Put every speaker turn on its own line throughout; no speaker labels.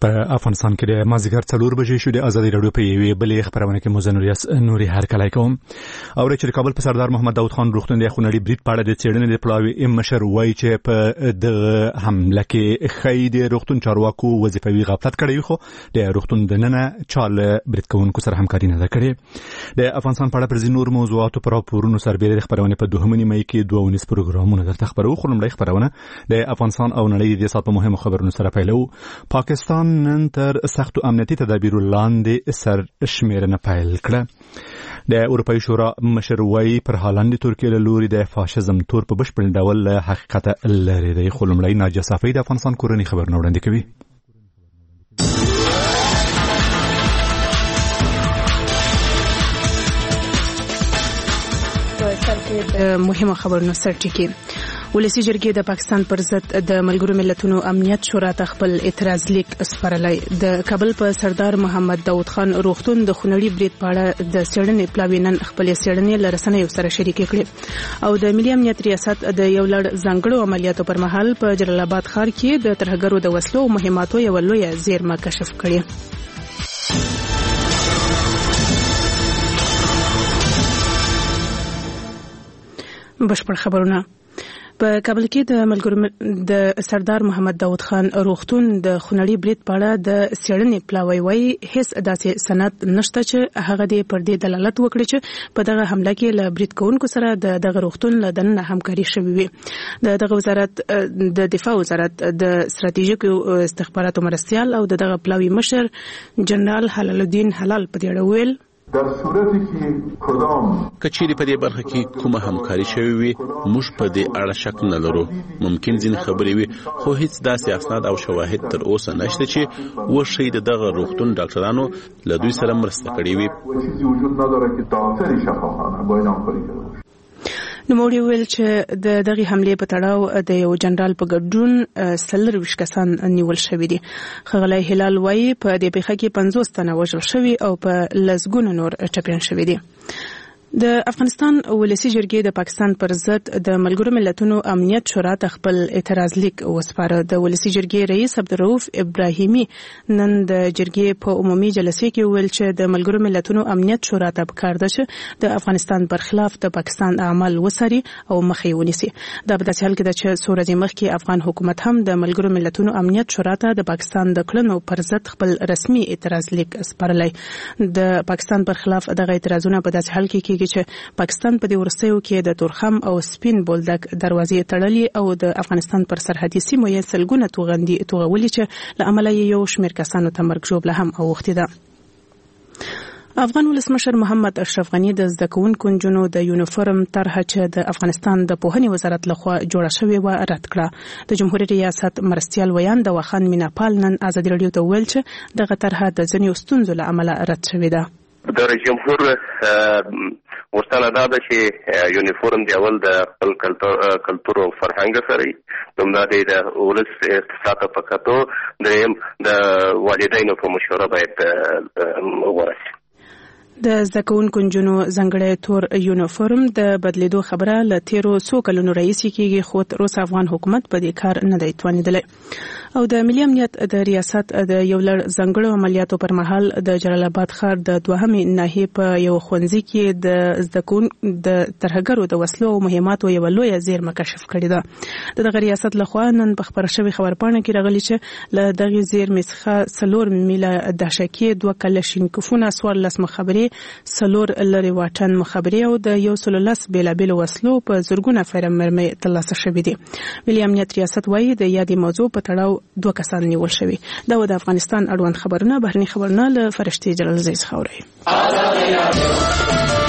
په افغانستان کې د مازیګر 4 بجې شو. د ازادي راډیو په یوې بلې خبرونه کې مزنوریاس نوري هرکلی کوم او چې کابل په سردار محمد داود خان روغتون د خونړي برید په اړه د څېړنې د پلاوي مشر وایي چې په د حمله کې خید روغتون چارواکو وظیفوي غفلت کړی خو د روغتون د ننه چال برید کوونکو سره همکاري نه کړې. د افغانستان په اړه پر ځینو نور موضوعاتو پر راپورونو سربېره د خبرونه په 2 مې کې 2 پروګرامونه درته خبرو. خو لومړی خبرونه د افغانستان او نړۍ د سات په مهمو خبرونو سره پیلو. پاکستان نن تر سختو امنیتي تدابیرو لاندې سرشمیرنه پیل کړه. د اروپایي شورا مشر وایي پر هالند ترکیه له لوري د فاشیزم تور په بشپړ ډول له حقیقت لري دی. خو لومړی ناجیه صافی د افغانستان کورنۍ خبرونه وړاندې کوي.
مهمه خبرونه سرټکی. ولسی جرګې د پاکستان پر ضد د ملګرو ملتونو امنیت شورا ته خپل اعتراض لیک سپارلی. د کابل په سردار محمد داود خان روغتون د خونړي برید په اړه د څېړنې پلاوي نن خپل څېړنې له رسنیو سره شریکې کړې او د ملي امنیت ریاست د یو لړ ځانګړو عملیاتو پر مهال په جلال آباد ښار کې د ترهګرو د وسلو او مهماتو یو لوی زیرمه کشف کړې. بشپړ خبرونه. په کابل کې د ملګرو د سردار محمد داود خان روغتون د خونړي برید په اړه د څېړنې پلاوی وایي هیڅ داسې سند نشته چې هغه دې پر دې دلالت وکړي چې په دغه حمله کې له برید کوونکو سره دغه روغتون له دننه همکاري شوې وي. دغه وزارت د دفاع وزارت د ستراتیژیکو استخباراتو مرستیال او دغه پلاوی مشر جنرال حلال الدین حلال په دې اړه ویل
در صورتی که کدام
کچېری په دې برخه کې کومه همکاري شوې وي موږ په دې اړه شک نه لرو. ممکن ځینې خبرې وي خو هیڅ داسې اسناد او شواهد تر اوسه نشته چې وشي دغه روغتون ډاکټرانو له دوی سره مرسته کړې وي.
چیزی وجود نداره که داخل شفاخانه با این همکاری کرده باشه.
نوموړي ویل چې د دغه حملې په تړاو د یو جنرال په ګډون 40 کسان نیول شوي دي. ښاغلی هلال وایي په دې پیښه کې 50 تنه وژل شوي او په لسګونه نور ټپیان شوي دي. د افغانستان ولسی جرګې د پاکستان پر ضد د ملګرو ملتونو امنیت شورا ته خپل اعتراض لیک وسپاره. د ولسی جرګې رئیس عبدالرؤف ابراهیمي نن د جرګې په عمومي جلسې کې ویل چې د ملګرو ملتونو امنیت شورا ته پکار ده چې د افغانستان پر خلاف د پاکستان اعمال وڅاري او مخې ونیسي. دا په داسې حال کې ده چې څو ورځې مخکې افغان حکومت هم د ملګرو ملتونو امنیت شورا ته د پاکستان د کړنو پر ضد خپل رسمي اعتراض لیک سپارلی. د پاکستان پر خلاف دغه اعتراضونه په داسې حال کې چې پاکستان په دې ورستیو کې د تورخم او سپین بولدک دروازې تړلې او د افغانستان پر سرحدي سیمو یې سلګونه توغولي چې له امله یو شمېر کسانو ته مرګ ژوبله هم اوښتې ده. افغان ولسمشر محمد اشرف غني د زده کوونکو نجونو د یونیفورم طرحه چې د افغانستان د پوهنې وزارت لخوا جوړه شوې و رد کړه. د جمهوریت ریاست مرستیال ویان د واخان میناپال نن ازادي راډیو ته ویل چې دغه طرحه د ځینو ستونزو له امله رد شوې ده.
د جمهور ورته دا ده چې یونیفورم دی اول د خپل کلتور او فرهنګ سره دومره د ولس اقتصاد په کتو د والدینو په مشوره باید ورسي.
د زده کوونکو نجونو ځانګړی تور یونیفورم د بدلیدو خبره له تیرو څو کلونو راهیسې کېږي خو تر اوسه افغان حکومت په دې کار نه دی توانېدلی. او د ملي امنیت د ریاست د یو لړ ځانګړو عملیاتو پر مهال د جلال آباد ښار د 2مې ناحیې په یو ښوونځي کې د زده کوونکو د ترهګرو د وسلو او مهماتو یو لوی زیرمه کشف کړې ده. د دغه ریاست لخوا نن په خبره شوې خبرپاڼه کې راغلي چې له دغه زیرمې څخه 4 میله دهشکې 2 کلشینکوفونه 14 مخابرې 4 لري واټن مخابرې او د 110 بیلابیلو وسلو په زرګونه فیرم مرمۍ ترلاسه شوې دي. ملي امنیت ریاست وایي د یادې موضوع په تړاو 2 کسان نیول شوي. دا د افغانستان اړوند خبرونه بهرني خبرونه له فرشتي جلال زی څخه اورئ.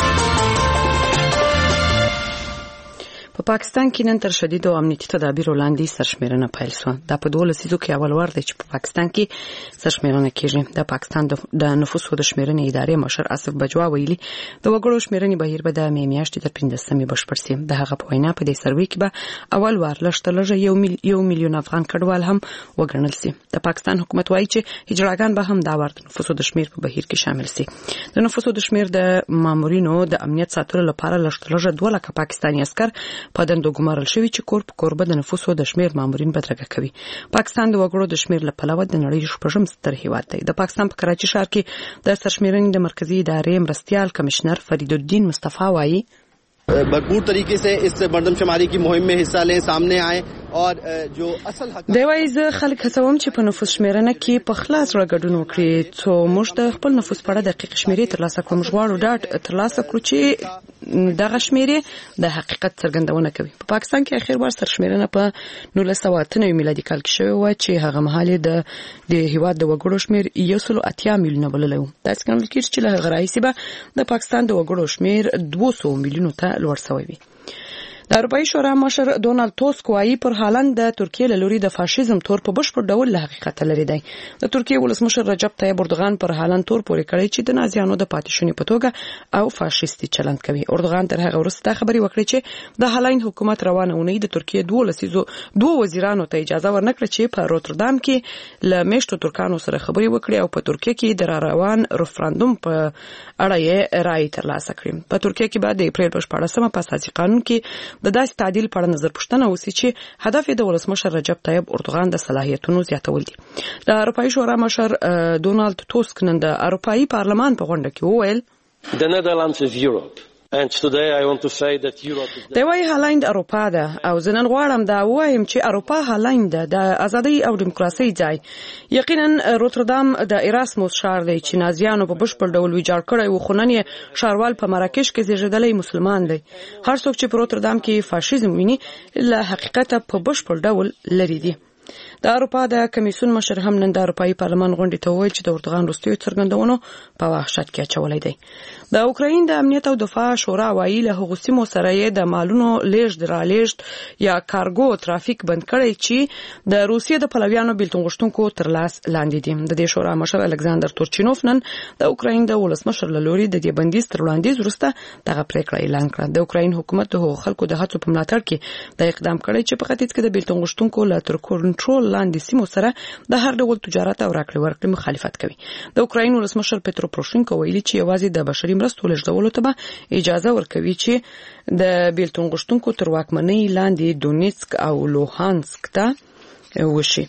په پاکستان کې نن تر شدید او امنیتي تدابیر وړاندې سرشمیرنه پیل شوه. دا په 12 لسیزو کې اول وار دی چې په پاکستان کې سرشمیرنه کېږي. د پاکستان د نفوسو د شمیرنې ادارې مشر اسف بجوا ویلي د وګړو شمیرنې بهیر به د میاشتې تر 15مې بشپړ شي. د هغه په وینا په دې سروې کې به اول وار لږ 1 میلیون افغان کډوال هم وګڼل شي. د پاکستان حکومت وایي چې هجرتګان به هم دا ور د نفوسو د شمیر په بهیر کې شامل شي. د نفوسو د شمیر د مامورینو د امنیت ساتلو لپاره لږ 2 لک پاکستاني عسكر
په دندو ګمارل شوی چې کور په کور د نفوسو د شمیر مامورین بدرګه کوي. پاکستان د وګړو د شمیر له پلوه د نړۍ شپږم ستر هیواد دی. د پاکستان په کراچي ښار کې د سرشمیرنې د مرکزی ادارې مرستیال کمشنر فرید الدین مصطفی وایي
भरपूर तरीके से इस मर्दमशुमारी की मुहिम में हिस्सा लें, सामने आए और जो असल हक
دی وایي زه خلک هڅوم چې په نفوس شمیرنه کې په خلاص ډول ګډون وکړي څو موږ د خپل نفوس په اړه دقیق شمیرې ترلاسه کړو. موږ غواړو ډاډ ترلاسه کړو چې دغه شمیرې د حقیقت څرګندونه کوي. په پاکستان کې اخر بار سرشمیرنه په 1998 میلادي کال کې شوې و چې هغه مهال د هیواد د وګړو شمیر 180 میلیونه بللی و. داسې ګڼل کېږي چې له هغه راهیسې به د پاکستان د وګړو شمیر 200 میلیونو ته لوړ شوی وي. د اروپایي شورا مشر ډونالد توسک وايي پر هالند د ترکیې له لوري د فاشیزم تور په بشپړ ډول له حقیقت لري دی. د ترکیې ولسمشر رجب طیب اردوغان پر هالند تور پورې کړی چې د نازیانو د پاتې په توګه او فاشیستي چلند کوي. اردوغان تر هغه وروسته خبري وکړي چې د هالند حکومت روانه اونۍ د ترکیې دوه وزیرانو ته اجازه ورنکړه چې په روتردام کې له میشتو ترکانو سره خبري وکړي او په ترکیې کې د روان ریفرندوم په اړه یې رائے ترلاسه کړي. په ترکیې کې بعد د اپریل په 14مه په اساسي قانون کې د داسې تعدیل په اړه نظر پوښتنه وسی چې هدف یې د ولسمشر رجب طیب اردوغان د صلاحیتونو زیاتول دي. د اروپایي شورا مشر ډونالد توسک نن د اروپایي پارلمان په غونډه کې وویل
The Netherlands is Europe. And today I want to say that Europe is
دی وایي هالند اروپا ده او زه نن غواړم دا وایم چې اروپا هالند ده د ازادۍ او دیموکراسۍ ځای. یقینا روتردام د ایراسموس ښار دی چې نازیانو په بشپړ ډول ویجاړ کړی و، خو نن یې ښاروال په مراکش کې زیږېدلی مسلمان دی. هر څوک چې په روتردام کې فاشیزم ویني له حقیقت په بشپړ ډول لري دي. د اروپا د کمیسیون مشر هم نن د اروپایي پارلمان غونډې ته وویل چې د اردوغان وروستیو څرګندونو په وحشت کې اچولی دی. د اوکراین د امنیت او دفاع شورا وایي له هغو سیمو سره یې د مالونو لیږد رالېږد یا کارګو ترافیک بند کړی چې د روسیې د پلویانو بیلتون غوښتونکو تر لاس لاندې دي. د دې شورا مشر الکساندر تورچینوف نن د اوکراین د ولسمشر له لوري د دې بندیز تر وړاندیز وروسته دغه پریکړه اعلان کړه. د اوکراین حکومت د هغو خلکو د هڅو په ملاتړ کې د اقدام کړی چې په ختیځ کې د بیلتون غوښتونکو له تر کنټرول لاندې سیمو سره د هر ډول تجارت او راکړې ورکړې مخالفت کوي. د اوکراین ولسمشر پترو پروشینکو ویلي چې یوازې د بشري مرستو لېږدولو ته به اجازه ورکوي چې د بیلتون غوښتونکو تر واکمنۍ لاندې دونیتسک او لوهانسک ته وشي.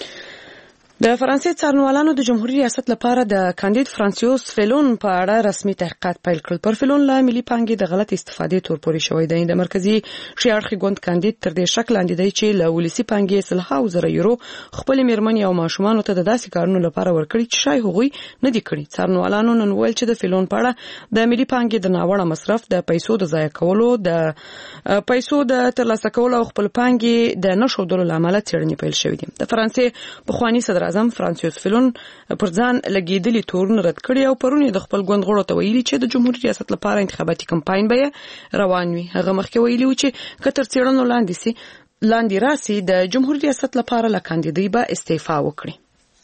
د فرانسې څارنوالانو د جمهوریت ریاست لپاره د کاندید فرانسیوس فیلون په اړه رسمي تحقیقات پیل کړل. پر فیلون له ملي پانګې د غلط استفادې تور پورې شوی دی. د مرکزی شي اړخي ګوند کاندید تر دې شک لاندې دی چې له ولسی پانګې 100,000 یورو خپل میرمنې او ماشومان ته د داسې کارونو لپاره ورکړي چې شای هغوی نه دي کړی. څارنوالانو نن ویل چې د فیلون په اړه د ملي پانګې د ناوړه مصرف، د پیسو د ضایع کولو، د پیسو د ترلاسه کولو او خپل پانګې د نشودلو لامل څېړنې پیل شوې دي. د فرانسې پخوانی صدر اعظم فرانسیوس فیلون پر ځان لګیدلي تورونه رد کړي او پرون د خپل ګوند غړو ته ویلي چې د جمهوریت ریاست لپاره انتخاباتي کمپاین به روان وي. هغه مخکې ویلي و چې کتر څېړنو لاندې راسي د جمهوریت ریاست لپاره له کاندیدۍ به استعفا وکړي.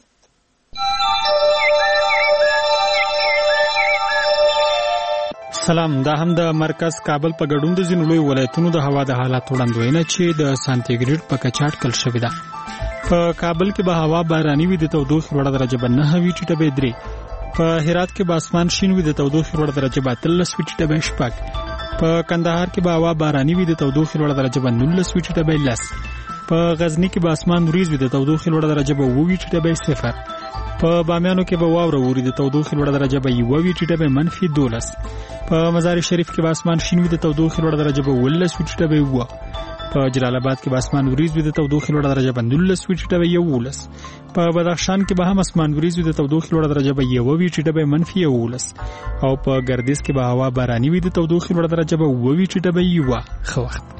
سلام. دا هم د مرکز کابل په ګډون د ځینو لوی ولایتونو د هوا د حالات وړاندوینه چې د سانتیګریډ په کچه اټکل شوې ده. په کابل کې به هوا باراني وي، د تودوخې لوړه درجه به 9 وي، ټیټه به 3. په هرات کې به اسمان شین وي، د تودوخې لوړه درجه به 13 وي، ټیټه به 4. په کندهار کې به هوا باراني وي، د تودوخې لوړه درجه به 19 وي، ټیټه به 10. په غزنی کې به اسمان وریځ وي، د تودوخې لوړه درجه به 9 وي، ټیټه به 0. په بامیانو کې به واوره ووري، د تودوخې لوړه درجه به 1 وي، ټیټه به -12. په مزار شریف کې به اسمان شین وي، د تودوخې لوړه درجه به 19 وي، ټیټه به 1. په جلال آباد کې به اسمان وریځ وي، د تودوخې لوړه درجه به 19 وي، ټیټه به 11. په بدخشان کې به هم اسمان وریځ وي، د تودوخې لوړه درجه به 1 وي، ټیټه به -11. او په ګردیز کې به هوا باراني وي، د تودوخې لوړه درجه به 9 وي، ټیټه به 1. ښه وخت.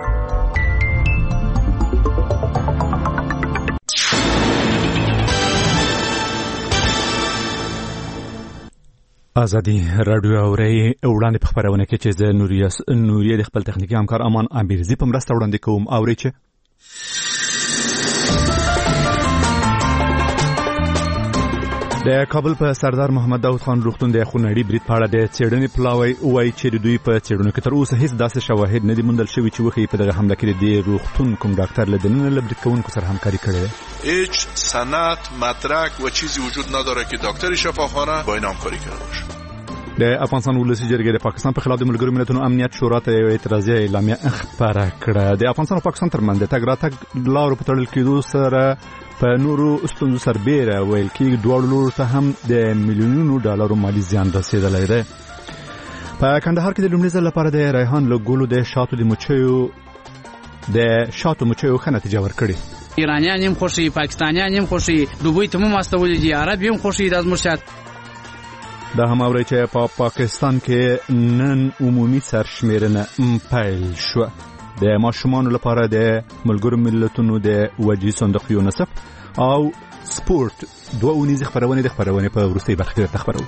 ازادي رادیو اوري وړاندې په خبرونه کې چې زه نوریه د خپل تخنیکی همکار امان امبیرزی په مرسته وړاندې کوم. اوري چې د کابل په سردار محمد داود خان روغتون د خونړي برید په اړه د څېړنې پلاوی وایي چې دوی په څېړنو کې تر اوسه هیڅ داسې شواهد نه دي موندل شوي چې وښیي په دغه حمله کې د روغتون کوم ډاکټر له دننه له برید کوونکو سره همکاري کړې ده.
هیچ سند، مدرک و چیزی وجود نداره که دکتر شفاخانه با این همکاری کرده باشه.
د افغانستان ولسی جرګې د پاکستان په خلاف د ملګرو ملتونو امنیت شورا ته یو اعتراضي اعلامیه خپاره کړه. د افغانستان او پاکستان ترمنځ د تګ راتګ لارو په تړل کېدو سره په نورو ستونزو سربېره ویل کېږي دواړو لورو ته هم د میلیونونو ډالرو مالی زیان رسېدلی دی. په کندهار کې د لومړي ځل لپاره د ریحان له ګلو د شاتو مچیو ښه نتیجه ورکړې.
ایرانیان هم خوشي، پاکستانیان هم خوشي، دوبۍ ته هم استولې دي، عرب هم خوشي د زموږ شات.
دا هم اوري چې په پاکستان کې نن عمومي سرشمیرنه پیل شو. د ماشومانو لپاره د ملګرو ملتونو د وجهي صندوق یونیسف او سپورت دوه اونیزې خپرونې په وروستۍ برخه کې خبرو.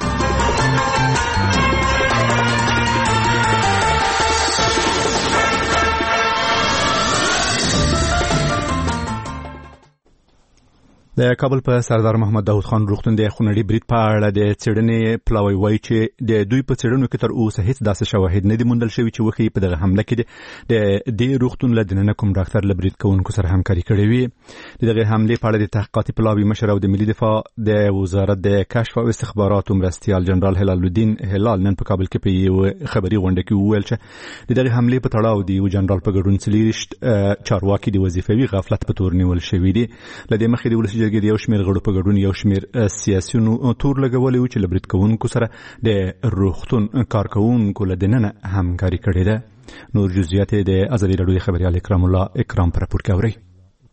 د کابل په سردار محمد داود خان روغتون د خونړي برید په اړه د څېړنې پلاوی وایي چې د دوی په څېړنو کې تر اوسه هیڅ داسې شواهد نه دي موندل شوي چې وښیي په دغه حمله کې د دې روغتون له دننه کوم ډاکټر له برید کوونکو سره همکاري کړې وي. د دغې حملې په اړه د تحقیقاتي پلاوي مشر او د ملي دفاع د وزارت د کشف او استخباراتو مرستیال جنرال هلال الدین هلال نن په کابل کې په یو خبري غونډه کې وویل چې د دغې حملې په تړاو د یو جنرال په ګډون 40 چارواکي د وظیفوي غفلت په تور نیول شوي دي. له دې مخکې د ولسي جرګې د یو شمېر غړو په ګډون یو شمېر سیاسیونو تور لګولی و چې له برید کوونکو سره د روغتون کارکوونکو له دننه همکاري کړې ده. نور جزئیات د ازادي راډیو د خبریال اکرام الله اکرام پر راپور کې اورئ.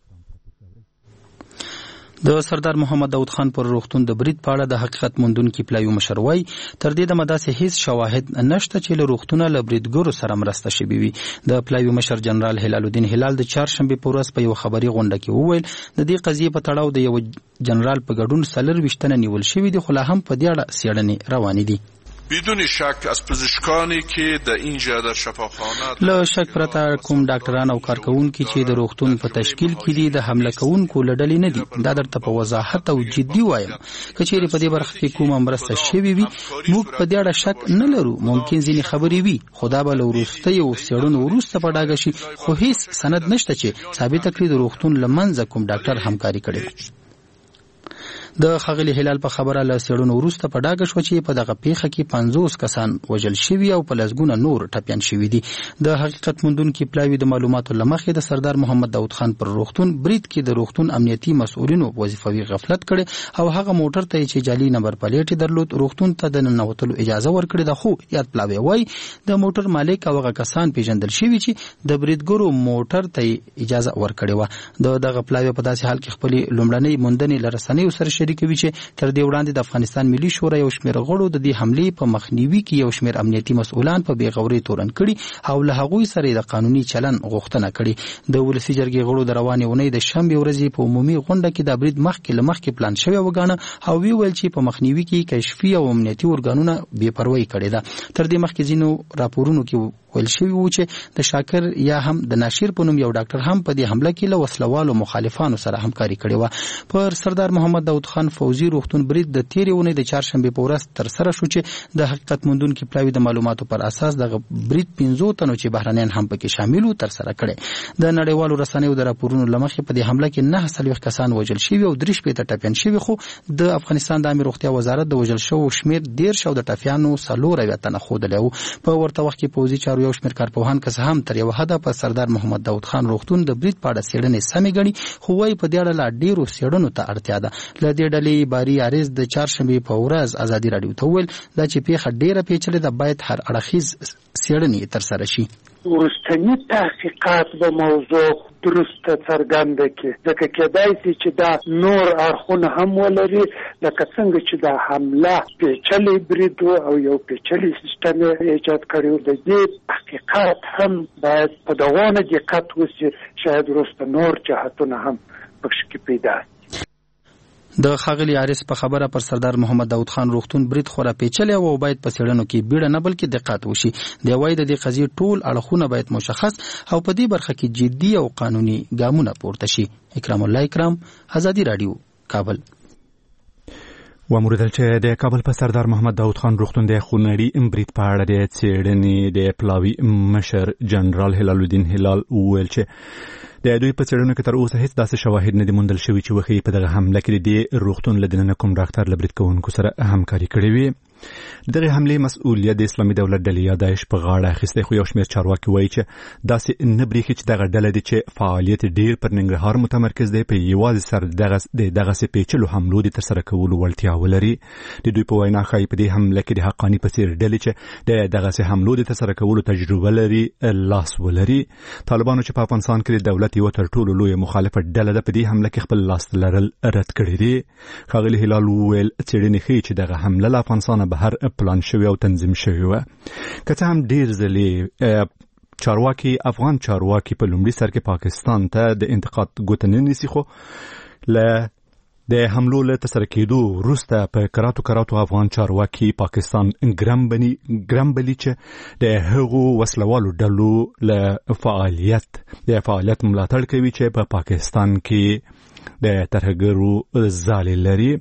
د سردار محمد داود خان پر روغتون د برید په اړه د حقیقت موندونکي پلاوي مشر وایي تر دې دمه داسې هیڅ شواهد نشته چې له روغتونه له بریدګرو سره مرسته شوې وي. د پلاوي مشر جنرال هلال الدین هلال د چهارشنبې په ورځ په یو خبري غونډه کې وویل د دې قضیې په تړاو د یو جنرال په ګډون 24 تنه نیول شوي دي خو لا هم په دې اړه څېړنې روانې دي.
بدون شک از پزشکانی که در اینجا در شفاخانه
له شک پرته کوم ډاکټران او کارکونکي چې د روغتون په تشکیل کې دي د حمله کوونکو له ډلې نه دي. دا درته په وضاحت او جدي وایم کچېرې په دې برخه کې کومه مرسته شوې وي موږ په دې اړه شک نه لرو. ممکن ځینې خبرې وي خدا به له وروستیو څېړنو وروسته په ډاګه شي خو هیڅ سند نشته چې ثابته کړي د روغتون له منځه کوم ډاکټر همکاري کړې. د ښاغلي هلال په خبره له څېړنو وروسته په ډاګه شوه چې په دغه پیښه کې 50 کسان وژل شوي او په لسګونه نور ټپیان شوي دي. د حقیقت موندونکي پلاوي د معلوماتو له مخې د سردار محمد داود خان پر روغتون برید کې د روغتون امنیتي مسؤلینو وظیفوي غفلت کړي او هغه موټر ته چې جعلي نمبر پلیټ درلود روغتون ته د ننوتلو اجازه ورکړې ده. خو یاد پلاوي وایي د موټر مالک او هغه کسان پیژندل شوي چې د بریدګرو موټر ته اجازه ورکړې وه. دغه پلاوي په داسې حال کې خپلې لومړنۍ موندنې له رسنیو سره شریکوي چې تر دې وړاندې د افغانستان ملي شورا یو شمېر غړو د دې حملې په مخنیوي کې یو شمېر امنیتي مسؤلان په بېغورۍ تورن کړي او له هغوی سره د قانوني چلن غوښتنه کړې. د ولسي جرګې غړو د روانې اونۍ د شنبې ورځې په عمومي غونډه کې د برید مخکې پلان شوی وګاڼه او ویل چې په مخنیوي کې کشفي او امنیتي ارګانونه بې پروایي کړې ده. تر دې مخکې ځینو راپورونو کې ویل شوی و چې د شاکر یا هم د ناشیر په نوم یو ډاکټر هم په دې حمله کې له وسلوالو مخالفانو سره همکاري کړې وه. پر سردار محمد داود خان فوزي روغتون برید د تیرې اونۍ د چهارشنبې په ورځ ترسره شو چې د حقیقت موندونکي پلاوي د معلوماتو پر اساس دغه برید 15 تنو چې بهرنیان هم پکې شامل وو ترسره کړي. د نړیوالو رسنیو د راپورونو له مخې په دې حمله کې 9 کسان وژل شوي او 3 ټپیان شوي خو د افغانستان د عامه روغتیا وزارت د وژل شوو شمېر 13 او د ټپیانو 4 تنه ښودلی و. په ورته وخت کې پوځي چارو یو شمېر کارپوهان کس هم تر یو حده په سردار محمد داود خان روغتون د برید په اړه څېړنې سمې ګڼي خو وایي په دې اړه لا ډېرو څېړنو ته اړتیا ده. له دې ډلې باري عارض د چهارشنبې په ورځ ازادي راډیو ته وویل دا چې پیښه ډېره پیچلې ده باید هر اړخیز څېړنې ترسره شي.
وروستني تحقیقات به موضوع درسته څرګنده کړي ځکه کېدای شي چې دا نور اړخونه هم ولري لکه څنګه چې دا حمله پیچلې برید او یو پیچلې سیستم ایجاد کړی د دې تحقیقات هم باید په دغه دقت وشي شاید وروسته نور جهتونه هم پکې پیدا شي.
د ښاغلي عارض په خبره پر سردار محمد داود خان روغتون برید خورا پیچلی او باید په څېړنو کې بیړه نه بلکې دقت وشي. دی وایي د دې قضیې ټول اړخونه باید مشخص او په دې برخه کې جدي او قانوني ګامونه پورته شي. اکرام الله اکرام، ازادي راډیو، کابل.
وموردل چې د کابل په سردار محمد داود خان روغتون د خونړي برید په اړه د څېړنې د پلاوي مشر جنرال هلال الدین هلال وویل چې د دوی په څېړنو کې تر اوسه هیڅ داسې شواهد نه دي موندل شوي چې وښیي په دغه حمله کې د روغتون له دننه کوم ډاکټر له برید کوونکو سره همکاري کړې وي. دغه حمله مسؤلیت د اسلامي دولت ډلې یا داعش په غاړه اخیسته، خو یو شمېر چارواکي وایي چې داسې نه بریښي چې دغه ډله دي چې فعالیت ډیر پر ننګرهار متمرکز دی په یوازې سر دغه پیچلو حملو د ترسره کولو وړتیا ولري. د دوی په وینا ښایي په دې حمله کې د حقاني په څیر ډلې چې دغه حملو د ترسره کولو تجربه لري لاس ولري. طالبانو چې په افغانستان کې د دولت یو تر ټولو لوی مخالفه ډله ده په دې حمله کې خپل لاس لرل رد کړی دی. ښاغلي هلال وویل څېړنې ښیي چې دغه حمله له افغانستانه بهر پلان شوی او تنظیم شوی و. که څه هم ډیر ځلې افغان چارواکي په لومړي سر کې پاکستان ته د انتقاد ګوته نه نیسي، خو د حملو له ترسره کېدو وروسته په کراتو افغان چارواکي پاکستان ګرم بلي چې د هغو وسلوالو ډلو له فعالیت ملاتړ کوي چې په پاکستان کې د ترهګرو ځالې لري.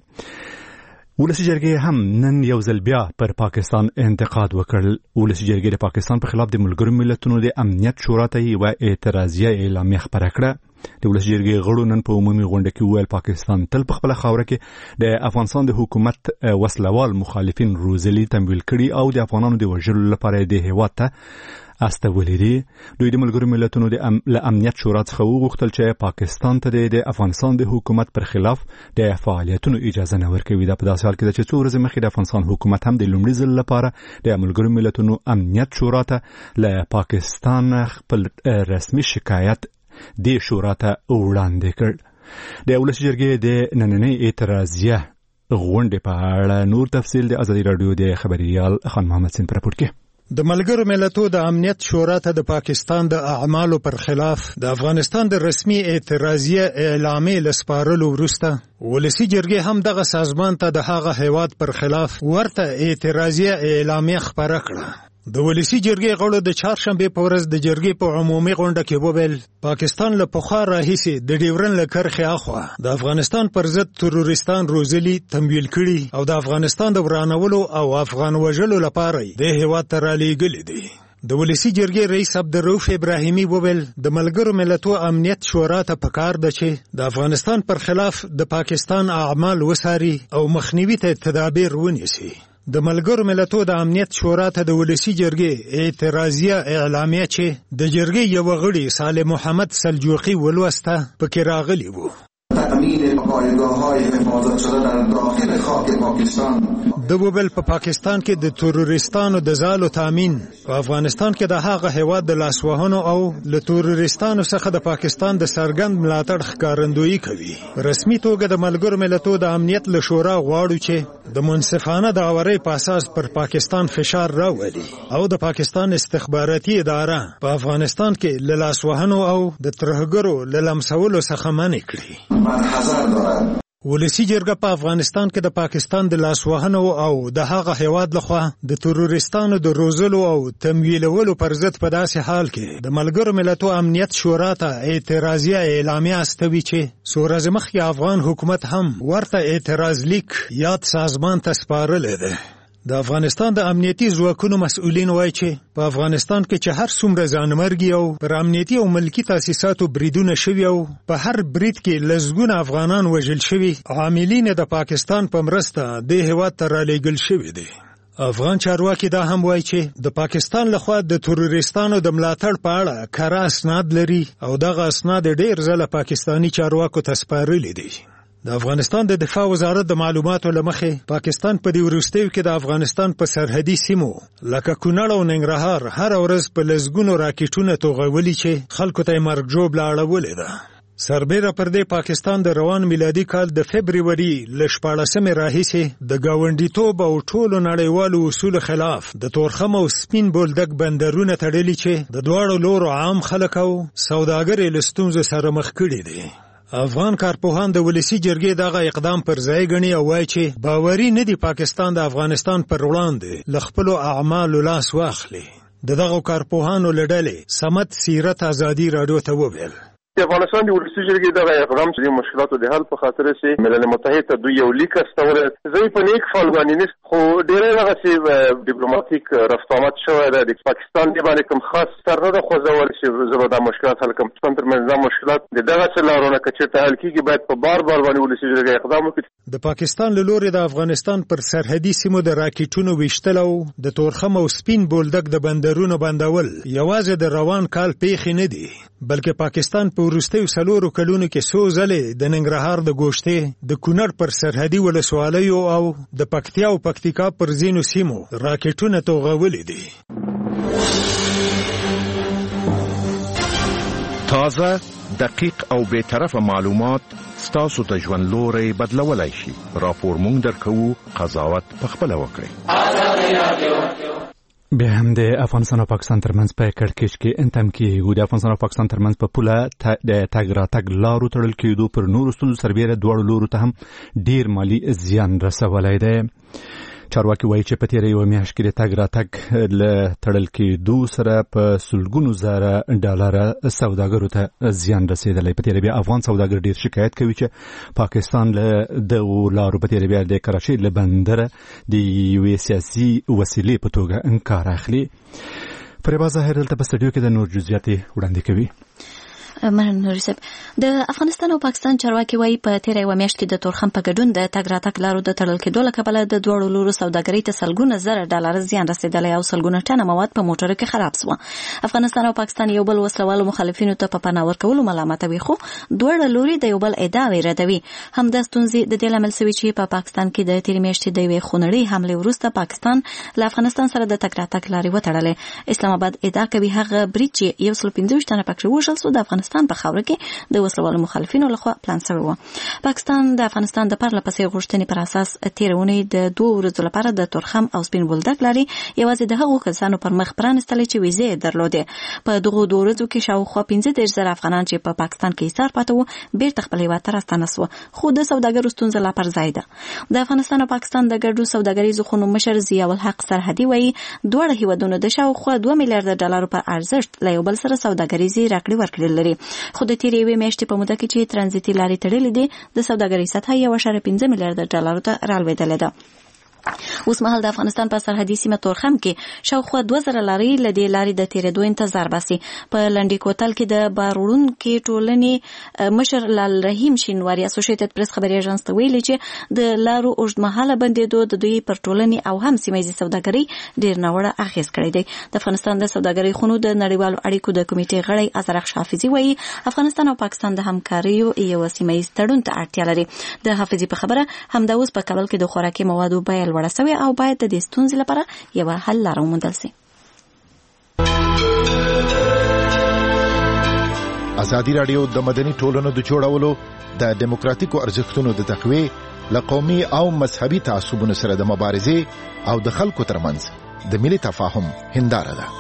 ولسی جرګې هم نن یو ځل بیا پر پاکستان انتقاد وکړ. ولسی جرګې د پاکستان په خلاف د ملګرو ملتونو د امنیت شورا ته یوه اعتراضیه اعلامیه خپره کړه. د ولسی جرګې غړو نن په عمومي غونډه کې وویل پاکستان تل په خپله خاوره کې د افغانستان د حکومت وسلوال مخالفین روزلي تمویل کړي او د افغانانو د وژلو لپاره د هېواد ته استولې دي. دوی د ملګرو ملتونو له امنیت شورا څخه وغوښتل چې پاکستان ته د افغانستان د حکومت پر خلاف د فعالیتونو اجازه نه ورکوي. دا په داسې حال کې ده چې څو ورځې مخکې د افغانستان حکومت هم د لومړي ځل لپاره د ملګرو ملتونو امنیت شورا ته له پاکستان خپل رسمي شکایت د شورا ته وړاندې کړ. د ولسی جرګې د نننۍ اعتراضیه غونډې په اړه نور تفصیل د ازادي راډیو د خبريال خان محمد سین پر راپورټ کې.
د ملګرو ملتونو د امنیت شورا ته د پاکستان د اعمالو پر خلاف د افغانستان د رسمي اعتراضیه اعلامیه لسپارلو وروسته ولسی جرګې هم دغه سازمان ته د هغه هیواد پر خلاف ورته اعتراضیه اعلامیه خپره کړه. د ولسی جرګې غړو د چهارشنبه په ورځ د جرګې په عمومي غونډه کې وویل پاکستان له پخوا راهیسې د ډیورن له کرښې اخوا د افغانستان پر ضد تروریستان روزلي تمویل کړي او د افغانستان د ورانولو او افغان وژلو لپاره د هیواد ته رالیږلي دي. د ولسی جرګې رئیس عبدالرؤف ابراهیمي وویل د ملګرو ملتونو امنیت شورا ته پکار ده چې د افغانستان پر خلاف د پاکستان اعمال وڅاري او مخنیوي ته تدابیر ونیسي. د ملګرو ملتونو د امنیت شورا ته د ولسی جرګې اعتراضیه اعلامیه چې د جرګې یو غړي صالح محمد سلجوقي ولوسته پکې راغلی وو.
تأمین پایگاه‌های حفاظت شده در داخل خاک پاکستان.
د وبل په پاکستان کې د تروریستانو د ځالو تامین په افغانستان کې د هغه هیواد د لاسوهنو او له تروریستانو څخه د پاکستان د سرګند ملاتړ ښکارندویي کوي. رسمي توګه د ملګرو ملتونو د امنیت له شورا غواړو چې د منصفانه داورۍ په اساس پر پاکستان فشار راولي او د پاکستان استخباراتي اداره په افغانستان کې له لاسوهنو او د ترهګرو له لمسولو څخه منع کړي. ولسی جرګه په افغانستان کې د پاکستان د لاسوهنو او د هغه هیواد لخوا د تروریستانو د روزلو او تمویلولو پر ضد په داسې حال کې د ملګرو ملتونو امنیت شورا ته اعتراضیه اعلامیه استوي چې څو ورځې مخکې افغان حکومت هم ورته اعتراض لیک یاد سازمان ته سپارلی دی. د افغانستان د امنیتي ځواکونو مسؤلین وایي چې په افغانستان کې چې هر څومره ځانمرګي او پر امنیتي او ملکی تاسیساتو بریدونه شوي او په هر برید کې لسګونه افغانان وژل شوي، عاملین د پاکستان په مرسته د هیواد ته رالیږل شوي دي. افغان چارواکي دا هم وایي چې د پاکستان لخوا د تروریستانو د ملاتړ په اړه کره اسناد لري او دغه اسناد ډیر ځله پاکستانی چارواکو ته سپارلي دي. د افغانستان د دفاع وزارت د معلوماتو له مخې پاکستان په دې وروستیو کې د افغانستان په سرحدي سیمو لکه کونړ او ننګرهار هر ورځ په لسګونو راکټونه توغولي چې خلکو ته مرګ ژوبله اړولې ده. سربیره پر دې پاکستان د روان میلادي کال د فبروري له 14 راهیسې د ګاونډیتوب او ټولو نړیوالو اصولو خلاف د تورخم او سپین بولدک بندرونه تړلي چې د دواړو لورو عام خلک او سوداګر یې له ستونزو سره مخ کړي دي. افغان کارپوهان د ولسی جرګې دغه اقدام پر ځای ګڼي او وایي چې باوري نه دی پاکستان د افغانستان پر وړاندې له خپلو اعمالو لاس واخلي. د دغو کارپوهانو له ډلې صمد سیرت ازادي راډیو ته وویل
د افغانستان د ولسی جرګې دغه اقدام چې د مشکلاتو د حل په خاطر چې ملل متحد ته دوی یو لیک استولی، زه په نیک فال باندې نیست، خو ډېری هغسې ډیپلوماتیک رفت شوی دی. د پاکستان دې باندې کوم خاص سر نه ده خوځول چې زه به دا مشکلات حل کړم. پاکستان ترمنځ دا مشکلات د دغسې لارو نه که چېرته حل کېږي باید په بار باندې ولسی جرګې اقدام وکړي.
د پاکستان له لوري د افغانستان پر سرحدي سیمو د راکټونو ویشتل او د تورخم او سپین بولدک د بندرونو بندول یوازې د روان کال پیښې نه دي، بلکې پاکستان په وروستیو 4 کلونو کې څو ځلې د ننګرهار د ګوشتې، د کونړ پر سرحدي ولسوالیو او د پکتیا او پکتیکا پر ځینو سیمو راکټونه توغولي دي.
تازه، دقیق او بی‌طرفه معلومات ستاسو د ژوند لوري بدلولای شي. راپور مونږ درکوو، قضاوت پخپله وکړئ.
بیا هم د افغانستان او پاکستان ترمنځ په کړکېچ کې تم کېږي. د افغانستان او پاکستان ترمنځ په پوله د تګ راتګ لارو تړل کېدو پر نورو ستونزو سربیره دواړو لورو ته هم ډیر مالي زیان رسولی دی. چارواکي وایي چې په تېره یوه میاشت کې د تګ راتګ له تړل کېدو سره په سلګونو زره ډالره سوداګرو ته زیان رسېدلی. په تېره بیا افغان سوداګر ډېر شکایت کوي چې پاکستان له دغو لارو په تېره بیا د کراچۍ له بندره د یوې سیاسي وسیلې په توګه انکار اخلي. فریبا ظاهر دلته په سټډیو کې د نور جزئیات وړاندې کوي.
مننه نوري صاحب. د افغانستان او پاکستان چارواکي وایي په تېره یوه میاشت کې د تورخم په ګډون د تګ راتګ لارو د تړل کېدو له کبله د دواړو لورو سوداګرۍ ته سلګونه زره ډالره زیان رسېدلی او سلګونه ټنه مواد په موټرو کې خراب سوه. افغانستان او پاکستان یو بل وسلوالو مخالفینو ته په پناه ورکولو ملامتوي، خو دواړه لوري د یو بل ادعاوې ردوي. همدا ستونزې د دې لامل سوي چې په پاکستان کې د تېرې میاشتې د یوې خونړۍ حملې وروسته پاکستان له افغانستان سره د تګ راتګ لارې وتړلې. اسلام آباد ادعا کوي هغه برید چې 125 تنه پکې وژل سو د افغانستان په خاوره کې د وسلوالو مخالفینو لخوا پلان شوی و. پاکستان د افغانستان د پرله پسې غوښتنې پر اساس تېره اونۍ د 2 ورځو لپاره د تورخم او سپین بولدک لارې یوازې د هغو کسانو پر مخ پرانستلې چې ویزې یې درلودې. په دغو 2 ورځو کې شاوخوا 15,000 افغانان چې په پاکستان کې ایثار پاته وو بیرته خپل هیواد ته راستانه سوه، خو د سوداګرو ستونزه لا پر ځای ده. د افغانستان او پاکستان د ګډو سوداګریزو خونو مشر ضیاء الحق سرحدي وایي دواړه هیوادونو د شاوخوا 2 میلیارډ ډالرو په ارزښت له یو بل سره سوداګریزي راکړې ورکړې لري، خو د تېرې یوې میاشتې په موده کې چې ترانزیتي لارې تړلې دي د سوداګرۍ سطحه 1.5 میلیارډ ډالرو ته رالوېدلې ده. اوس مهال د افغانستان په سرحدي سیمه تورخم کې شاوخوا 2000 لارې له دې لارې د تېرېدو انتظار باسي. په لنډي کوتل کې د باروړونکو ټولنې مشر لال رحیم شینواری اسوسییټډ پریس خبري اژانس ته ویلي چې د لارو اوږدمهاله بندېدو د دوی پر ټولنې او هم سیمهییزې سوداګرۍ ډېر ناوړه اغېز کړی دی. د افغانستان د سوداګرۍ خونو د نړیوالو اړیکو د کمیټې غړی ازرق حافظي وایي افغانستان او پاکستان د همکاریو یو سیمهییز تړون ته اړتیا لري. د حافظي په خبره همدا اوس په کابل کې د خوراکي موادو بیه لوړه سوې او باید د دې ستونزې لپاره یوه حل لاره وموندل شي.
ازادي راډیو د مدني ټولنو د جوړولو د دیموکراتیکو ارزښتونو د تقویې له قومي او مذهبي تعصبونو سره د مبارزې او د خلکو ترمنځ د ملي تفاهم هنداره ده.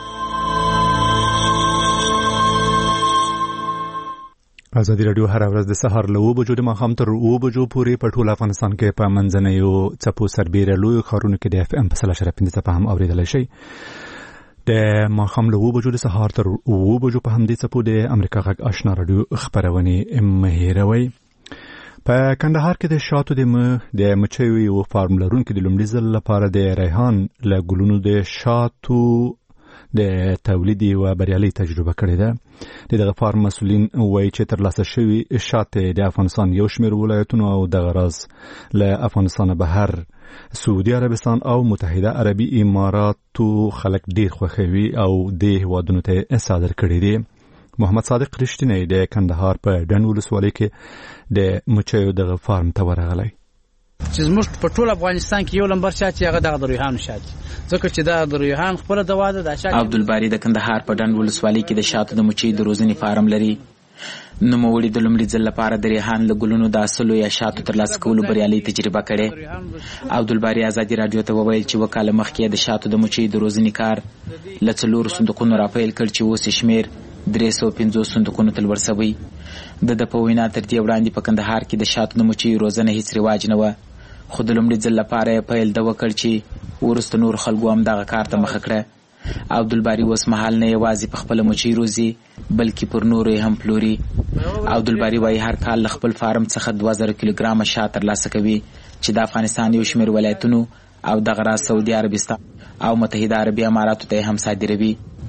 ازادي راډیو هر ورځ د سهار له 9 بجو د ماښام تر 9 بجو پورې په ټول افغانستان کې په منځنیو څپو سربیره لوی ښارونو کې د FM په 100.5 څپه هم اورېدلی شي. د ماښام له 9 بجو د سهار تر 9 بجو په همدې څپو د امریکا غږ آشنا راډیو خپرونې مه هېروئ. په کندهار کې د شاتو د مچیو یو فارم لرونکي د لومړي ځل لپاره د ریحان له ګلونو د شاتو د تولید یوه بریالۍ تجربه کړې ده. دغه فارم مسؤلین وایي چې ترلاسه شوي شات د افغانستان یو شمېر ولایتونو او دغه راز له افغانستانه بهر سعودي عربستان او متحده عربي اماراتو خلک ډېر خوښوي او دې هیوادونو ته صادر کړي دي. محمد صادق رښتینی د کندهار په ډنډ ولسوالۍ کې د مچیو دغه فارم ته ورغلی.
چې زموږ په ټول افغانستان کې یو لمبر شات چې هغه دغه د ریحانو شات ځکه چې دا د ریحان خپله دوا ده. د شات
عبدالباري د کندهار په ډنډ ولسوالۍ کې د شاتو د مچۍ د روزنې فارم لري. نوموړي د لومړي ځل لپاره د ریحان له ګلونو د اصلو یا شاتو ترلاسه کولو بریالۍ تجربه کړې. عبدالباري ازادي راډیو ته وویل چې وکاله مخکې د شاتو د مچۍ د روزنې کار له 4 صندوقونو راپیل کړ چې اوس شمېر 350 صندوقونو ته لوړ شوی. د په وینا تر دې وړاندې په کندهار کې د شاتو د مچۍ روزنه هیڅ رواج نه وه، خو د لومړي ځل لپاره یې پیل ده وکړ چې وروسته نور خلکو هم دغه کار ته مخه کړه. عبدالباري اوس مهال نه یوازې په خپله مچۍ روزي بلکې پر نورو یې هم پلوري. عبدالباري وایي هر کال له خپل فارم څخه 2000 کیلوګرامه شات ترلاسه کوي چې د افغانستان یو شمېر ولایتونو او دغه راز سعودي عربستان او متحده عربي اماراتو ته هم صادروي.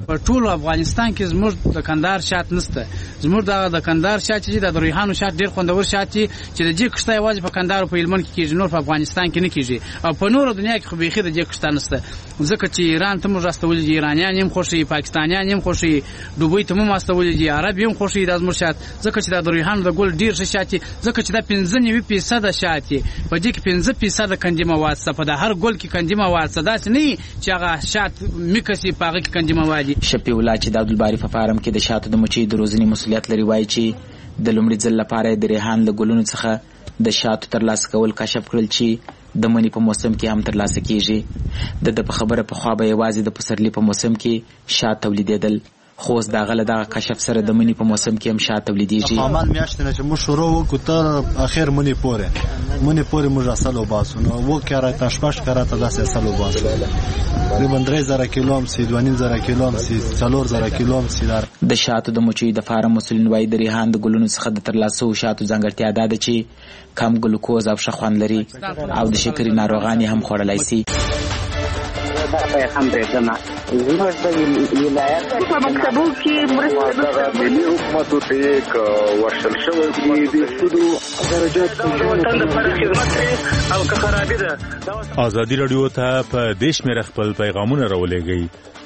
په ټول افغانستان کې زموږ د کندهار شات نشته. زموږ د کندهار شات چې د ریحانو شات ډیر خوندور شات چې د جې کښته یوازې په کندهار په هلمند کې کیږي، نور په افغانستان کې نه کیږي او په نورو دنیا کې خو بیخي د جې کښته نشته. ځکه چې ایران ته موږ راستولي دي، ایرانیان هم خوښي، پاکستانیان هم خوښي، دوبۍ ته هم راستولي دي، عرب هم خوښي دا زموږ شات. ځکه چې د ریحانو د ګل ډیر ښه شات، ځکه چې دا 95% شات په دې کې 5% کندي مواد څه په هر ګل کې کندي مواد څه داسې نه چې هغه شات میکسي پاغه کې کندي مواد.
شفیع الله چې د عبدالباری په فارم کې د شاتو د مچۍ د روزنې مسولیت لري وایي چې د لومړي ځل لپاره د ریحان له ګلونو څخه د شاتو ترلاسه کول کشف کړل چې د منی په موسم کې هم ترلاسه کیږي. د په خبره په خوا به یوازې د پسرلي په موسم کې شات تولیدېدل، خو اوس دغه له دغه کشف سره د منی په موسم کې هم شات تولیدېږي.
خامن میاشتې نه چې موږ شروع وکړو تر اخر منی پورې موږ اصل وباسو، نو وکړه تا شپږ کراته داسې اصل وباسو. تقریبا 3000 کیلو هم سي، 2500 کیلو هم سي، 4000 کیلو هم سي.
د شاتو د مچۍ د فارم مسؤلین وایي د ریحان د ګلونو څخه د ترلاسه شاتو ځانګړتیا ده چې کم ګلوکوز او ښه خوند لري او د شکرې ناروغان هم خوړلی سي.
دا پیغام درېدمه زموږ د ولایت په مکتبو کې مرسته ملي حکومت ته یک ورشل شوی دی د سودو درجات او که خرابې ده.
ازادي رادیو ته په دې شمېره خپل پیغامونه راولېږئ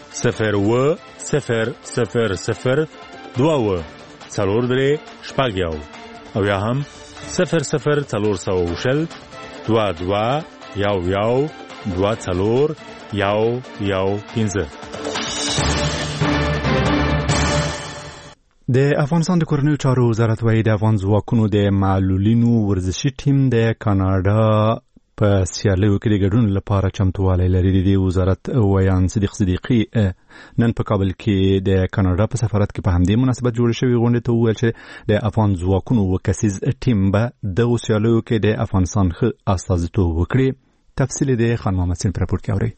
02000 2 4 شپږ او یا هم 00400 22 11 24 15. د افغانستان د کورنیو چارو وزارت وايي د افغان ځواکونو د معلولینو ورزشي ټیم د کاناډا په سیالیو کې د ګډون لپاره چمتووالی لري. د وزارت ویان صدیق صدیقي نن په کابل کې د کاناډا په سفارت کې په همدې مناسبت جوړ شوی غونډه ته وویل چې د افغان ځواکونو وکسیز ټیم به د سیالیو کې د افغانستان ښه استازیتوب وکړي. تفصیل د خان محمد سین پر راپور کې اوري.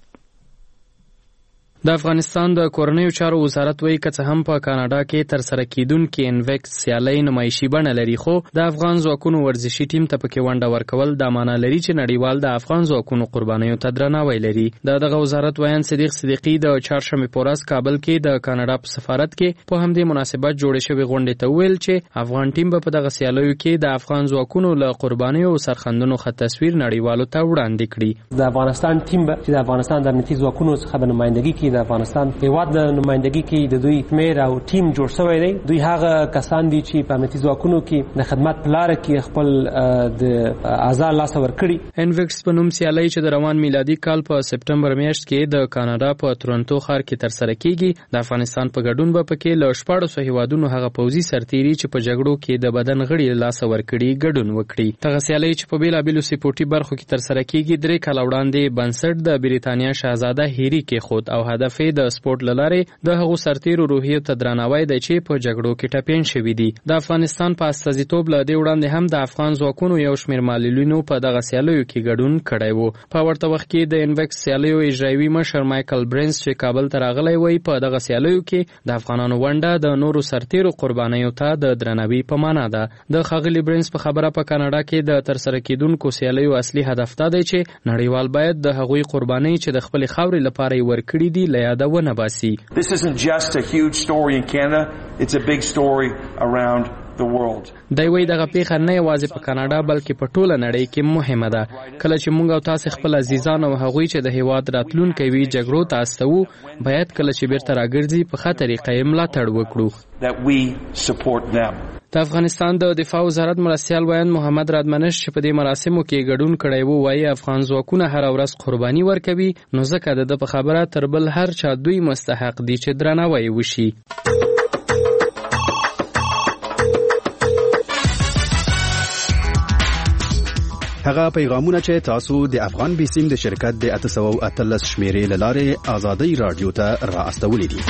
د افغانستان د کورنیو چارو وزارت وایي که څه هم په کاناډا کې تر سره کیدونکې انویکس سیالۍ نمایشي بڼه لري، خو د افغان ځواکونو ورزشي ټیم ته پکې ونډه ورکول دا معنی لري چې نړیوال د افغان ځواکونو قربانیو ته درناوی لري. دغه وزارت ویان صدیق صدیقي د چهارشنبې په ورځ کابل کې د کاناډا په سفارت کې په همدې مناسبت جوړې شوې غونډې ته ویل چې افغان ټیم په دغه سیالیو کې د افغان ځواکونو له قربانیو او سرښندنو ښه تصویر نړیوالو ته وړاندې کړي.
د افغانستان ټیم چې د افغانستان د امنیتي ځواکونو څخه د نمائندګي کې د افغانستان هیواد د نمائندګي کې د دوی مېر او ټیم جوړ شوی دی. دوی هغه کسان دي چې په امنیتي ځواکونو کې د خدمت په لاره کې خپل د آزاد لاس ورکړي.
انویکس په نوم سیالۍ چې د روان میلادي کال په سپټمبر میاشت کې د کاناډا په تورنټو ښار کې ترسره کیږي. د افغانستان په ګډون به پکې له 14 هیوادونو هغه پوځي سرتیري چې په جګړو کې د بدن غړي لاس ورکړي ګډون وکړي. دغه سیالۍ چې په بیلابیلو سپورټي برخو کې ترسره کیږي 3 کال وړاندې بنسټ د بریتانیا شاهزاده هری کې خود او هدف د سپورت لاره د هغو سرتیرو روحیې ته درناوی دی چې په جګړو کې ټپین شوي دي. د افغانستان په استازیتوب له دې وړاندې هم د افغان ځواکونو یو شمېر معلولینو په دغه سیالیو کې ګډون کړی و. په ورته وخت کې د انویکس سیالیو اجرایوي مشر مایکل برنس چې کابل ته راغلی وای په دغه سیالیو کې د افغانانو ونډه د نورو سرتیرو قربانیو ته د درناوي په معنا ده. د ښاغلي برنس په خبره په کاناډا کې د ترسره کیدونکو سیالیو اصلي هدف دا دی چې نړیوال باید د هغوی قربانۍ چې د خپل خاورې لپاره یې ورکړي دي له یاده ونه باسي.
This isn't just a huge story in Canada, it's a big story around the world.
دی وی دغه پیښه نه یوازې په کاناډا بلکې په ټوله نړۍ کې مهمه ده. کله چې موږ او تاسو خپل عزیزان او هغوی چې د هیواد راتلونکي وي جګړو ته استوو، باید کله چې بیرته راګرځي په ښه طریقه یې ملاتړ وکړو.
That we support them.
د افغانستان د دفاع وزارت مرستیال ویان محمد رادمنش چې په دې مراسمو کې ګډون کړی وو وایي افغان ځواکونه هر ورځ قرباني ورکوي، نو ځکه د په خبره تر بل هر چا دوی مستحق دي چې درناوی وشي.
هغه پیغامونه چې تاسو د افغان بیسیم د شرکت د 813 شمیرې لاره آزادۍ رادیو ته را استولې دي.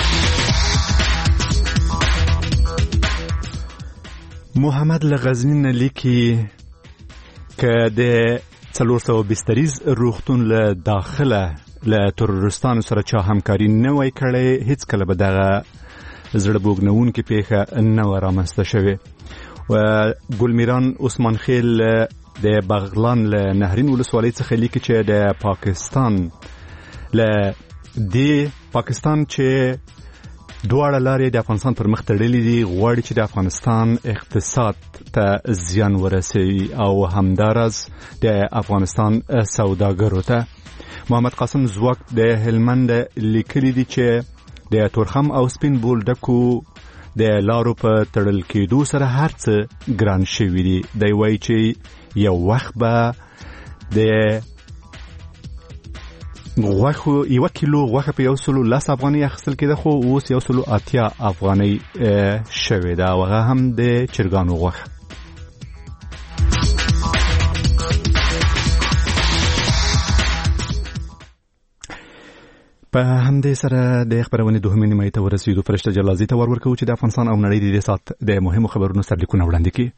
محمد لغزنین لیکي که د 420 روغتون له داخله له تروریستانو سره چا همکاري نه وای کړې، هیڅ کله به دغه زړه بوږنونکې پیښه نه وه رامنځته شوې. و ګلمیران عثمان خیل د بغلان له نهرین ولسوالۍ څخه لیکي چې د پاکستان چې دواړه لارې د افغانستان پر مخ تړلې دي، غواړي چې د افغانستان اقتصاد ته زیان ورسوي او همدارس د افغانستان سوداګرو ته. محمد قاسم زواک د هلمند لیکلي دي چې د تورخم او سپین بولدکو د لارو په تړل کېدو سره هر څه ګران شوي دي. دی وایي چې یو وخت به د یو کیلو غوښه په 110 افغانۍ اخیستل کېده، خو اوس 180 افغانۍ شوې ده او هغه هم د چرګانو غوښه. په همدې سره د خبرونې دوهمې نیمایي ته ورسېدو. فرشته جلازي ته ورکوو چې د افغانستان او نړۍ د دې ساعت د مهمو خبرونو سرلیکونه وړاندې کړي.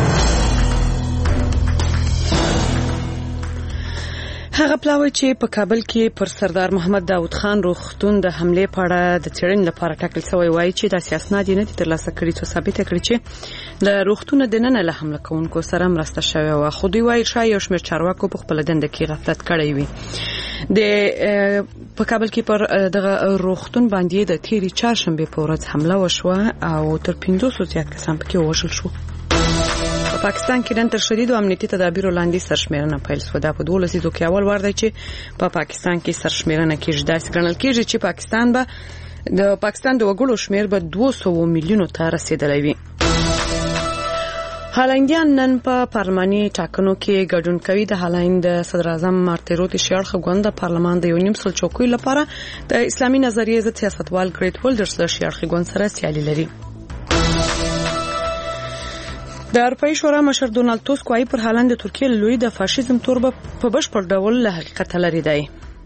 هغه پلاوی چې په کابل کې پر سردار محمد داود خان روغتون د حمله په اړه د څېړنې لپاره ټاکل شوی وایي چې د سیاسناد نه ترلاسه کړي څو ثابت کړي چې د روغتون د نن له حمله کوونکو سره مرسته شوی و. خو دوی وایي شای یو شمېر چارواکو په خپل دنده کې غفلت کړی وي. د په کابل کې پر دغه روغتون باندې د تیری چهارشنبه په ورځ حمله وشوه او تر 500 زیات کسان پکې وژل شو. په پاکستان کې نن تر شدید امنیتي تدابیرو لاندې سرشمیرنه پیل شوه. دا په 12 لسیزو کې اول وار دی چې په پاکستان کې سرشمیرنه کېږي. داسې ګڼل کېږي چې پاکستان د وګړو شمیر به 200 میلیونو ته رسیدلی وي. هالندیان نن په پارلماني ټاکنو کې ګډون کوي. د هالند صدر اعظم مارتین روټ شیارخ غوند د پارلمان د یو نیم سل چوکۍ لپاره د اسلامي نظریې ضد سیاستوال ګریټ ولډرز د شیارخ غوند سره سیالي لري. د اروپایي شورا مشر ډونالد توسک وايي پر هالند د ترکیې لوی د فاشیزم تور په بشپړ ډول له حقیقت لري دی.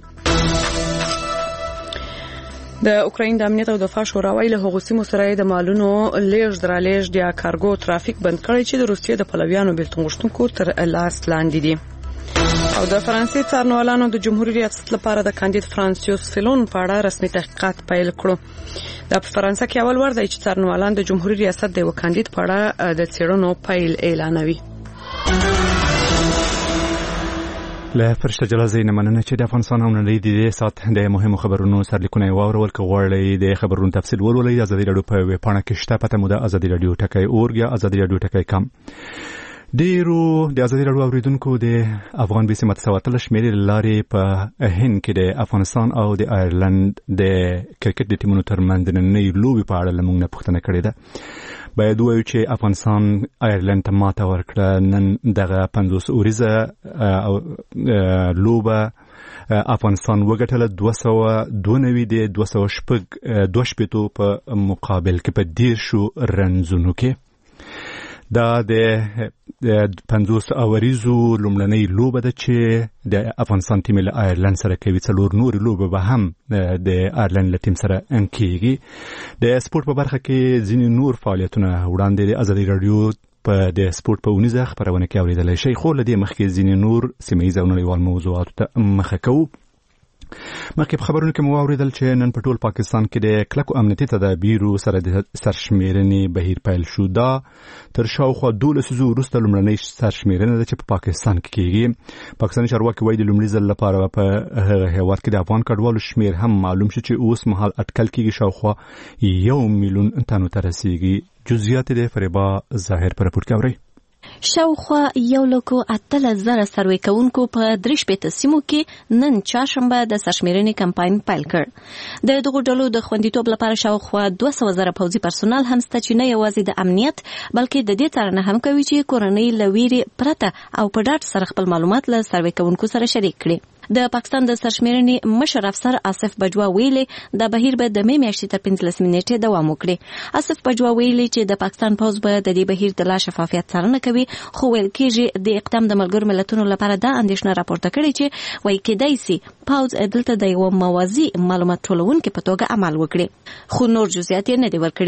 د اوکراین د امنیت او دفاع شورا وايي له هغو سیمو سره د مالونو لیږد رالېږد یا کارګو ترافیک بند کړی چې د روسیې د پلویانو بیلتون غوښتونکو تر لاس لاندې دي. او د فرانسې څارنوالانو د جمهوریت ریاست لپاره د کاندید فرانسیوس فیلون په اړه رسمي تحقیقات پیل کړو. د فرانسې کې اول وار دی چې څارنوالان د جمهوریت ریاست د یو کاندید په اړه د څېړنو پیل اعلانوي.
له فرشته جلازي نه مننه چې د افغانستان او نړۍ د دې ساعت د مهمو خبرونو سرلیکونه واورول. که غواړئ د خبرونو تفصیل ولولئ، ازادي رادیو په ویب پاڼه کې شته. پته مو ده ازادي رادیو ټکی اورګ یا ازادي رادیو ټکی کام. ډیرو د ازادي رادیو اوریدونکو د افغان بي سي متساوتل شمیرې لارې په هند کې د افغانستان او د آیرلند د کرکټ د ټیمونو ترمنځ د نننۍ لوبې په اړه لمونږ نه پوښتنه کړې ده. باید ووایو چې افغانستان آیرلند ته ماته ورکړه. نن دغه 50 اوریزه لوبه افغانستان وګټله 292 د 206 په مقابل کې په 10 رنزونو کې. دا د 50 اوریزو لومړنۍ لوبه ده چې د افغانستان ټیم له آیرلند سره کوي. 4 نور لوبه به هم د آیرلند له ټیم سره کیږي. د سپورت په برخه کې ځینې نور فعالیتونه وړاندې د ازادي رادیو په د سپورت په اونیزه خبرونه کې اوریدلای شي. خو له دې مخکې ځینې نور سیمه‌ییز او نړیوال موضوعات ته مخه کوو. مخکې په خبرونو کې مو واوریدل چې نن په ټول پاکستان کې د کلکو امنیتي تدابیرو سره د سرشمیرنې بهیر پیل شو. دا تر شاوخوا 12 لسیزو وروسته لومړنۍ سرشمیرنه ده چې په پاکستان کې کېږي. پاکستاني چارواکي وایي د لومړي ځل لپاره په هغه هیواد کې د افغان کډوالو شمیر هم معلوم شي چې اوس مهال اټکل کېږي شاوخوا 1 میلیون تنو ته رسیږي. جزئیات د فریبا ظاهر پر راپور کې اورئ.
شاوخوا 1,08,000 سروې کوونکو په 3 سیمو کې نن چهارشنبه د سرشمیرنې کمپاین پیل کړ. د دغو ډلو د خوندیتوب لپاره شاوخوا 200,000 پوځي پرسونل هم شته چې نه یوازې د امنیت بلکې د دې څارنه هم کوي چې کورنۍ له ویرې پرته او په ډاډ سره خپل معلومات له سروې کوونکو سره شریک کړي. د پاکستان د سرشمیرنې مشر افسر آصف بجوا ویلي د بهیر به د مې میاشتې تر 15 نیټې دوام وکړي. آصف بجوا ویلي چې د پاکستان پوځ به د دې بهیر د لا شفافیت څارنه کوي، خو ویل کېږي د اقدام د ملګرو ملتونو لپاره دا اندېښنه راپورته کړې چې وایي کېدای شي پوځ دلته د یو موازی معلومات ټولونکو په توګه عمل وکړي، خو نور جزئیات نه دی ورکړي.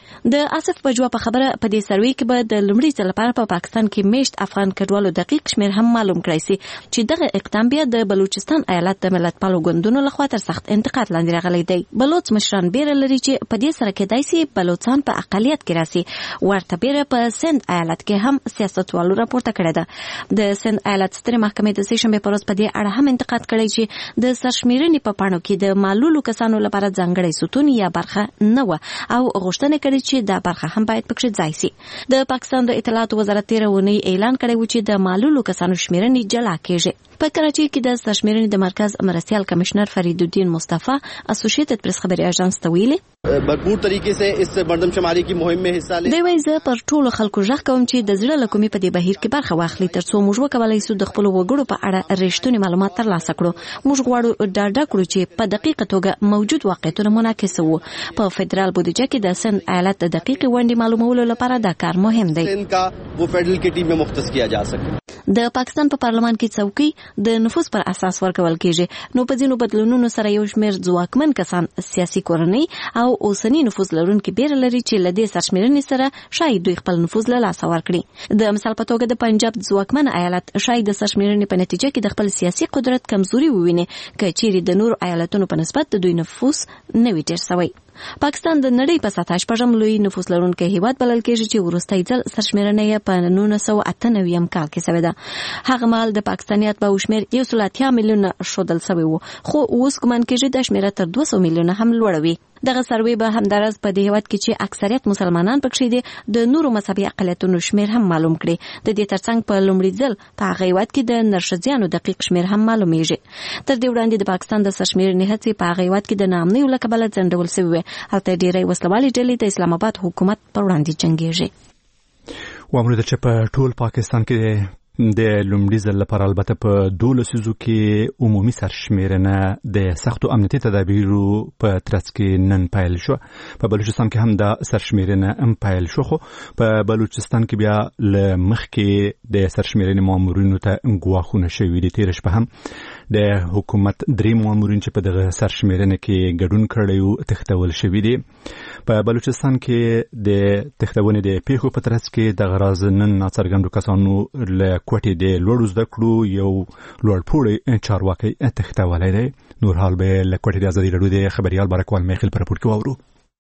د اسف بجوا په خبره په دې سروي کې به د لومړي ځل لپاره په پاکستان کې میشت افغان کډوالو دقیق شمیر هم معلوم کړی سي چې دغه اقدام بیا د بلوچستان ایالت د ملتپالو ګوندونو لخوا تر سخت انتقاد لاندې راغلی دی. بلوچ مشران بیره لري چې په دې سره کېدای سي بلوچستان په اقلیت کې راسي. ورته بیره په سند ایالت کې هم سیاستوالو راپورته کړی ده. د سند ایالت سترې محکمې د سې شنبې په ورځ په دې اړه هم انتقاد کړی چې د سرشمیرنې په پاڼو کې د معلولو کسانو لپاره ځانګړی ستون یا برخه نه و او غوښتنه کړې چې دا برخه هم باید پکې ځای سي. د پاکستان د اطلاعات وزارت تیره اونۍ اعلان کړی و چې د معلولو کسانو شمیرنې جلا کېږي. په کراچۍ کې د سرشمیرنې د مرکز مرستیال کمشنر فرید الدین مصطفی اسوسییټډ پریس خبري اژانس ته ویلي
भरपूर तरीके से इस मर्दमशुमारी की मुहिम में हिस्सा ले.
دی وایي زه پر ټولو خلکو ژغ کوم چې د زړه له کومې په دې بهیر کې برخه واخلي ترڅو موږ وکولای شو د خپلو وګړو په اړه رښتونی معلومات ترلاسه کړو. موږ غواړو ډاډه کړو چې په دقیقه توګه موجود واقعیتونه منعکس وو. په فدرال بودیجه کې د سند ایالت د دقیقې ونډې معلومولو لپاره دا کار مهم دی.
سند کا وہ فیڈرل کی ټیم میں مختص کیا جا سکے.
د پاکستان په پارلمان کې څوکۍ د نفوذ پر اساس ورکول کېږي. نو په ځینو بدلونونو سره یو شمېر ځواکمن کسان سیاسي کورنۍ او اوسنی نفوذ لرونکي بیره لري چې له دې سرشمیرنې سره شاید دوی خپل نفوذ له لاسه ورکړي. د مثال په توګه د پنجاب ځواکمن ایالت شاید د سرشمیرنې په نتیجه کې د خپل سیاسي قدرت کمزوري وویني که چیرې د نورو ایالتونو په نسبت د دوی نفوذ نه وي ډېر شوی. پاکستان د نړۍ په سطح شپږم لوی نفوذ لرونکی هیواد بلل کېږي چې وروستی ځل سرشمیرنه یې په 1998 کال کې شوې ده. هغه مهال د پاکستانیات په شمېر 180 میلیونه ښودل شوی و خو اوس ګمان کېږي د شمېره تر 200 میلیونه هم لوړه وي. دغه سروې به همدارس په دې هیواد کې چې اکثریت مسلمانان پکې دي د نورو مذهبي اقلیتونو شمیر هم معلوم کړي. د دې ترڅنګ په لومړي ځل په هغه هیواد کې د نرښځیانو دقیق شمیر هم معلومیږي. تر دې وړاندې د پاکستان د سرشمیرنې هڅې په هغه هیواد کې د ناامنیو له کبله ځنډول شوې وې. هلته ډېری وسلوالې ډلې د اسلام آباد حکومت پر وړاندې جنګېږي.
وامنو چې په ټول پاکستان کې د لومړي ځل لپاره البته په 12 لسیزو کې عمومي سرشمیرنه د سختو امنیتي تدابیرو په ترڅ کې نن پیل شو. په بلوچستان کې هم د سرشمیرنه هم پیل شو خو په بلوچستان کې بیا له مخکې د سرشمیرنې مامورینو ته ګواښونه شوي دي. تېره شپه هم د حکومت درې مامورین چې په دغه سرشمیرنه کې ګډون کړی وو تښتول شوي دي. په بلوچستان کې د تښتونې د پیښو په ترڅ کې دغه راز نن ناڅرګندو کسانو له کوټې د لوړو زده کړو یو لوړپوړی چارواکی تښتولی دی. نور حال به له کوټې د ازادي راډیو د خبریال بارکوال میخیل په راپور کې واورو.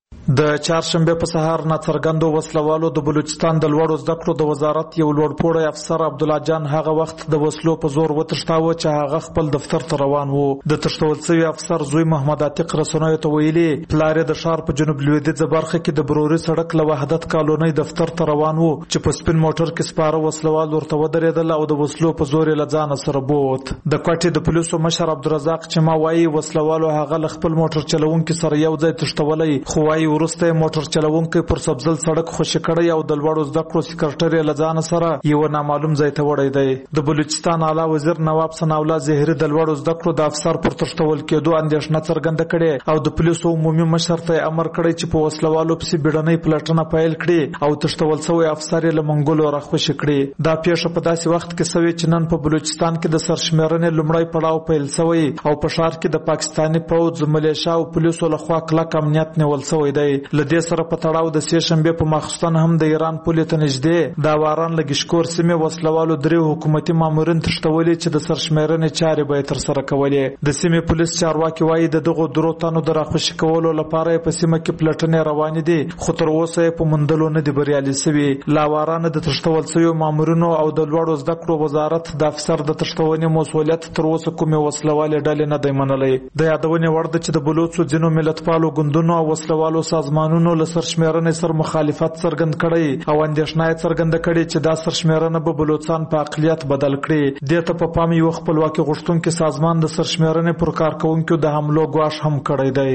د چهارشنبه په سهار ناڅرګندو وسلوالو د بلوچستان د لوړو زده کړو د وزارت یو لوړپوړی افسر عبدالله جان هغه وخت د وسلو په زور وتښتاوه چې هغه خپل دفتر ته روان وو. د تښتول شوي افسر زوی محمد عتیق رسنیو ته ویلي پلار یې د ښار په جنوب لویدیځه برخه کې د بروري سړک له وحدت کالونۍ دفتر ته روان وو چې په سپین موټر کې سپاره وسلوال ورته ودرېدل او د وسلو په زور یې له ځانه سره بوت. د کوټې د پولیسو مشر عبدالرزاق چې ما وایي وسلوالو هغه له خپل موټر چلوونکي سره یو ځای تښتولی خو وایي وروسته موټر چلوونکی پر سبزل سړک خوشي کړی او د لوړو زده کړو سکرټر له ځان سره یو نامعلوم ځای ته وړی دی. د بلوچستان اعلی وزیر نواب ثناءالله زهري د لوړو زده کړو د افسر پر تښتول کېدو اندېښنه څرګنده کړې او د پولیسو عمومي مشر ته امر کړی چې په وسلوالو پسې بیړنۍ پلټنه پیل کړي او تښتول شوی افسر یې له منګولو راخوشي کړي. دا پیښه په داسې وخت کې شوې چې نن په بلوچستان کې د سرشمیرنې لومړی پړاو پیل شوی او په ښار کې د پاکستاني پوځ ملیشیا او پولیسو لخوا کلک امنیت نیول شوی دی. له دې سره په تړاو د سې شنبه په ماخستان هم د ایران پولې ته نږدې د واران لګشکور سیمې وسلوالو درې حکومتي مامورین تښتولي چې د سرشمیرنې چارې به تر سره کولې. د سیمې پولیس چارواکي وایي د دغو درو تنو د راخوشي کولو لپاره په سیمه کې پلټنې روانې دي خو تر اوسه په موندلو نه دي بریالي شوي. لا واران د تښتول شویو مامورینو او د لوړو زده کړو وزارت د افسر د تښتونې مسؤلیت تر اوسه کومې وسلوالې ډلې نه دی منلی. د یادونې وړ ده چې د بلوچو ځینو ملتپالو ګوندونو او وسلوالو سازمانونو له سرشمیرنې سره مخالفت څرګند کړی او اندېښنه یې څرګنده کړې چې دا سرشمیرنه به بلوچستان په اقلیت بدل کړي. دې ته په پام یو خپلواکي غوښتونکي سازمان د سرشمیرنې پر کارکوونکو د حملو ګواښ هم کړی دی.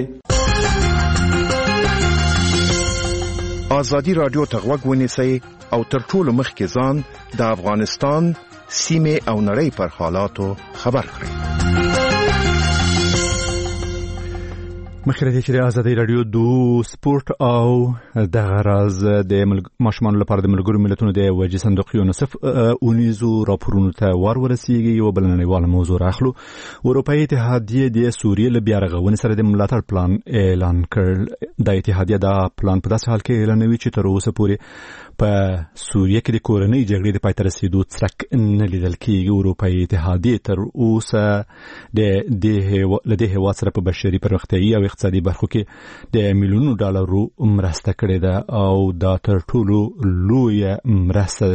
ازادي راډیو ته غوږ ونیسئ او تر ټولو مخکې ځان د افغانستان سیمې او نړۍ پر حالاتو خبر کړئ.
مخکې چې د ازادي رادیو د سپورت او د غراز د ماشومان لپاره د ملګرو ملتونو د وجه صندوق یونیسف اونیزو راپورونو ته ورسیږي یو بل نړیواله موضوع راخلو. اروپایي اتحادیه د سوریې له بیا رغونې سره د ملاتړ پلان اعلان کړ. د اتحادیه دا پلان په داسې حال کې اعلانوي چې تر اوسه پورې په سوریې کې د کورنۍ جګړې د پای ته رسیدو څرک نه لیدل کېږي. اروپایي اتحادیه تر اوسه د دې هیواد سره په بشري پرمختیايي او اقتصادي برخو کې د میلیونونو ډالرو مرسته کړې ده او دا تر ټولو لوی مرسته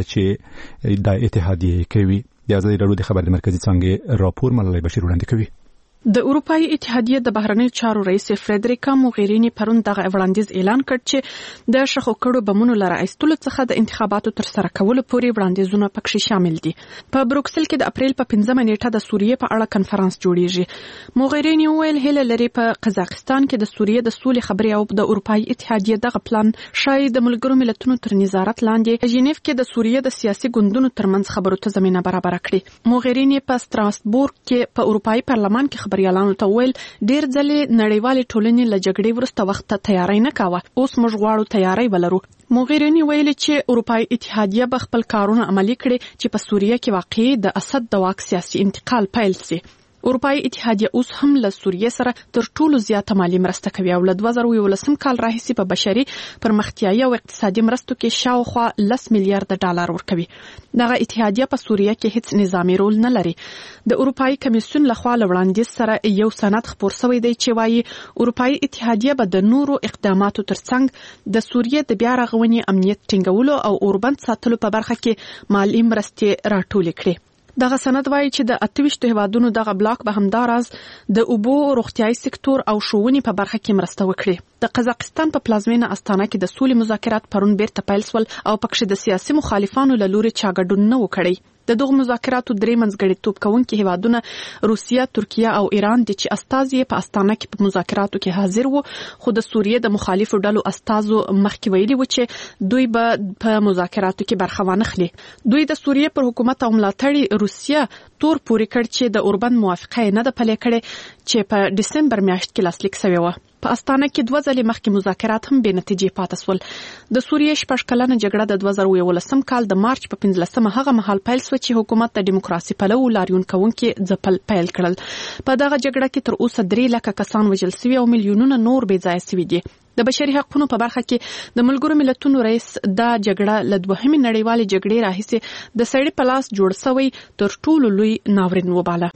چې د اتحادیه کوي. د ازادي راډیو د خبر د مرکزی څنګه راپور ملالۍ بشیر وړاندې کوي.
د اروپایي اتحادیه د بهرنیو چارو رئیس فریدریکا موغیرینی پرون دغه وړاندیز اعلان کړ چې د شخو کړو بمونو لره ایستلو څخه د انتخاباتو تر سره کولو پورې وړاندیزونه پکې شامل دي. په بروکسل کې د اپریل په 15 نیټه د سوریې په اړه کنفرانس جوړیږي. موغیرینی ویل هله لري په قزاقستان کې د سوریې د سولې خبري او د اروپایي اتحادیه دغه پلان شاید د ملګرو ملتونو تر نظارت لاندې ژنیف کې د سوریې د سیاسي ګوندونو ترمنځ خبرو ته زمينه برابر کړي. موغیرینی په ستراسبورګ کې په اروپایي پارلمان کې خبريالانو ته ویل ډیر ځلې نړیوالې ټولنې له جګړې وروسته وخت ته تیاری نه کاوه. اوس موږ غواړو تیاری ولرو. موغیرینی ویل چې اروپایي اتحادیه به خپل کارونه عملي کړي چې په سوریه کې واقعي د اسد د واک سیاسي انتقال پیل شي. اروپایي اتحادیه اوس هم له سوریې سره تر ټولو زیاته مالی مرسته کوي او له 2011 کال راهیسې په بشري پرمختیايي او اقتصادي مرستو کې شاوخوا 10 میلیارډ ډالر ورکوي. دغه اتحادیه په سوریه کې هیڅ نظامی رول نه لري. د اروپایي کمیسیون لخوا وړاندیز سره یو سند خپور شوی دی چې وايي اروپایي اتحادیه به د نورو اقداماتو ترڅنګ د سوریې د بیا رغونې امنیت ټینګولو او اوربند ساتلو په برخه کې مالی مرستې راټولې کړي. دغه سند وايي چې د 28 هیوادونو دغه بلاک به همداراز د اوبو روغتيایي سکتور او ښوونې په برخه کې مرسته وکړي. د قزاقستان په پلازمینه استانه کې د سولې مذاکرات پرون بیرته پیل شول او پکې د سیاسي مخالفانو له لوري چا ګډون نه وکړي. د دغه مذاکراتو درې منځګړیتوب کوونکي هیوادونه روسیه، ترکیه او ایران دي چې استازي په استانه کې په مذاکراتو کې حاضر وو. خو د سوریې د مخالفو ډلو استازو مخکې ویلي و چې دوی به په مذاکراتو کې برخه وانه خلي. دوی د سوریې پر حکومت او ملاتړي روسیه تور پوري کړ چې د اوربند موافقه نه ده پلي کړې چې په دسمبر میاشت کې لاسلیک شوی و. په استانه کې 2 ځلې مخکې مذاکرات هم بې نتیجې پاتې شول. د سوریې 6 کلنه جګړه د 2011 کال د مارچ په 15 هغه مهال پیل شو چې حکومت د دیموکراسي پلو لاریون کوونکي ځپل پیل کړل. په دغه جګړه کې تر اوسه 3 لک کسان وژل شوي او میلیونونه نور بې ځایه شوي دي. د بشري حقوقو په برخه کې د ملګرو ملتونو رئیس دا جګړه له دوهمې نړیوالې جګړې راهیسې د سړي په لاس جوړ شوی تر ټولو لوی ناورین وباله.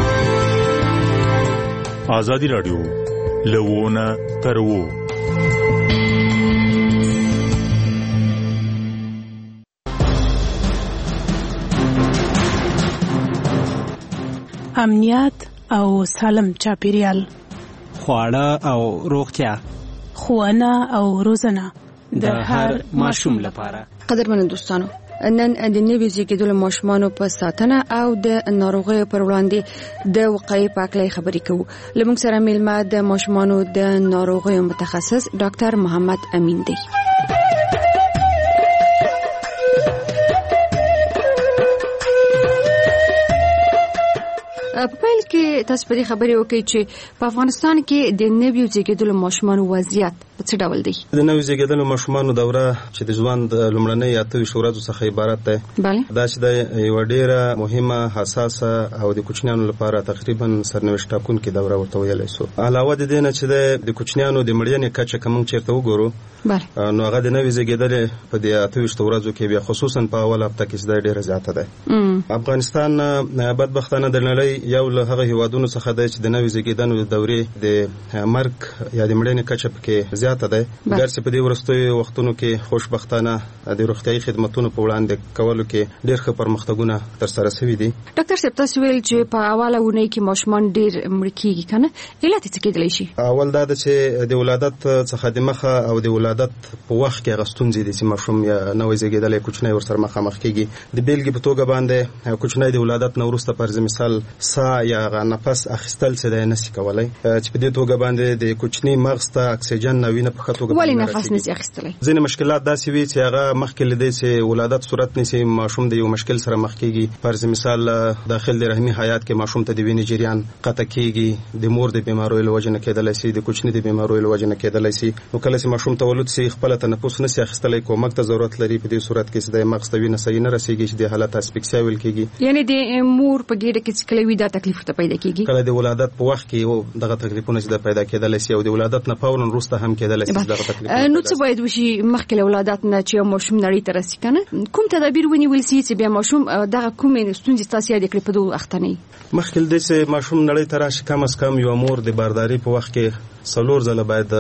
ازادي رادیو لوونه ترو
امنیت او سالم چاپیریال،
خواړه او روغتیا،
ښوونه او روزنه
د هر ماشوم لپاره.
قدرمنو دوستانو، نن د نوي زیږیدلو ماشومانو په ساتنه او د ناروغیو پر وړاندې د وقایې په اړه خبرې کوو. لمونږ سره میلمه د ماشومانو د ناروغیو متخصص ډاکټر محمد امین دی. په پیل کې تاسو په دې خبرې وکړئ چې په افغانستان کې د نوي زیږیدلو ماشومانو وضعیت په څه ډول دی؟
د نوي زیږیدلو ماشومانو دوره چې د ژوند لومړنۍ 28 ورځو څخه عبارت ده. دا چې د یو ډیره مهمه، حساسه او د کوچنیانو لپاره تقریبا سرنوشت ټاکونکې دوره ورته ویلای شو. علاوه د دې نه چې د کوچنیانو د مړینې کچه کوم چیرته وګورو، نو هغه د نوي زیږیدل په د 28 ورځو کې بیا خصوصا په اول هفته کې ډیره زیاته ده. افغانستان بدبختانه د نړۍ یو له هغه هیوادونو څخه دی چې د نوي زیږیدنو د دورې د مرګ یا د مړینې کچه پکې زیاته ده. ګرځي په دې وروستیو وختونو کې خوشبختانه د روغتیايي خدماتونو په وړاندې کولو کې ډېر ښه پرمختګونه ترسره شوي دي.
ډاکټر صاحب، تاسو ویل چې په اوله اونۍ کې ماشومان ډېر مړه کېږي، که نه؟ علت یې څه کېدلی شي؟
اول دا ده چې د ولادت څخه د مخه او د ولادت په وخت کې هغه ستونزې دي چې ماشوم یا نوی زیږېدلی کوچنی ورسره مخامخ کېږي. د بېلګې په توګه باندې کوچنی د ولادت نه وروسته فرض مثال ساه یا نفس اخیستل څه دی نشي کولای، چې په دې توګه باندې د کوچنی مغز ته اکسیجن نه وینه په خطوګه
ولې نفس نشي اخیستلی.
ځینې مشکلات داسې وي چې هغه مخکې لیدي چې ولادت صورت نشي، ماشوم د یو مشکل سره مخ کیږي. فرض مثال داخل د رحمي حیات کې ماشوم ته د وینې جریان قطع کیږي، د مور د بیماریو له وجې نه کېدلی شي، د کوچني د بیماریو له وجې نه کېدلی شي. نو کله چې ماشوم تولد شي خپل تنفس نشي اخیستلی، کومک ته ضرورت لري. په دې صورت کې چې د مغز ته وینه صحیح نه رسیږي چې د حالت اسفکسیا ویل کیږي.
یعنی د مور په ګیډه کې چې کله وي دا تکلیف ته پیدا کیږي.
کله د ولادت په وخت کې دغه تکلیفونه چې پیدا کېدلی شي او د ولادت نه فورا وروسته هم کېدلی شي دغه تکلیفونه.
نو څه باید وشي مخکې له ولادت نه چې ماشوم نړۍ ته راسي کنه؟ کوم تدابیر ونیول شي چې بیا ماشوم دغه کومې ستونزې تاسو یاد کړئ په دوه وختنی؟
مخکې د دې ماشوم نړۍ ته راشي کم از کم یو مور د بارداري په وخت کې 4 ځله باید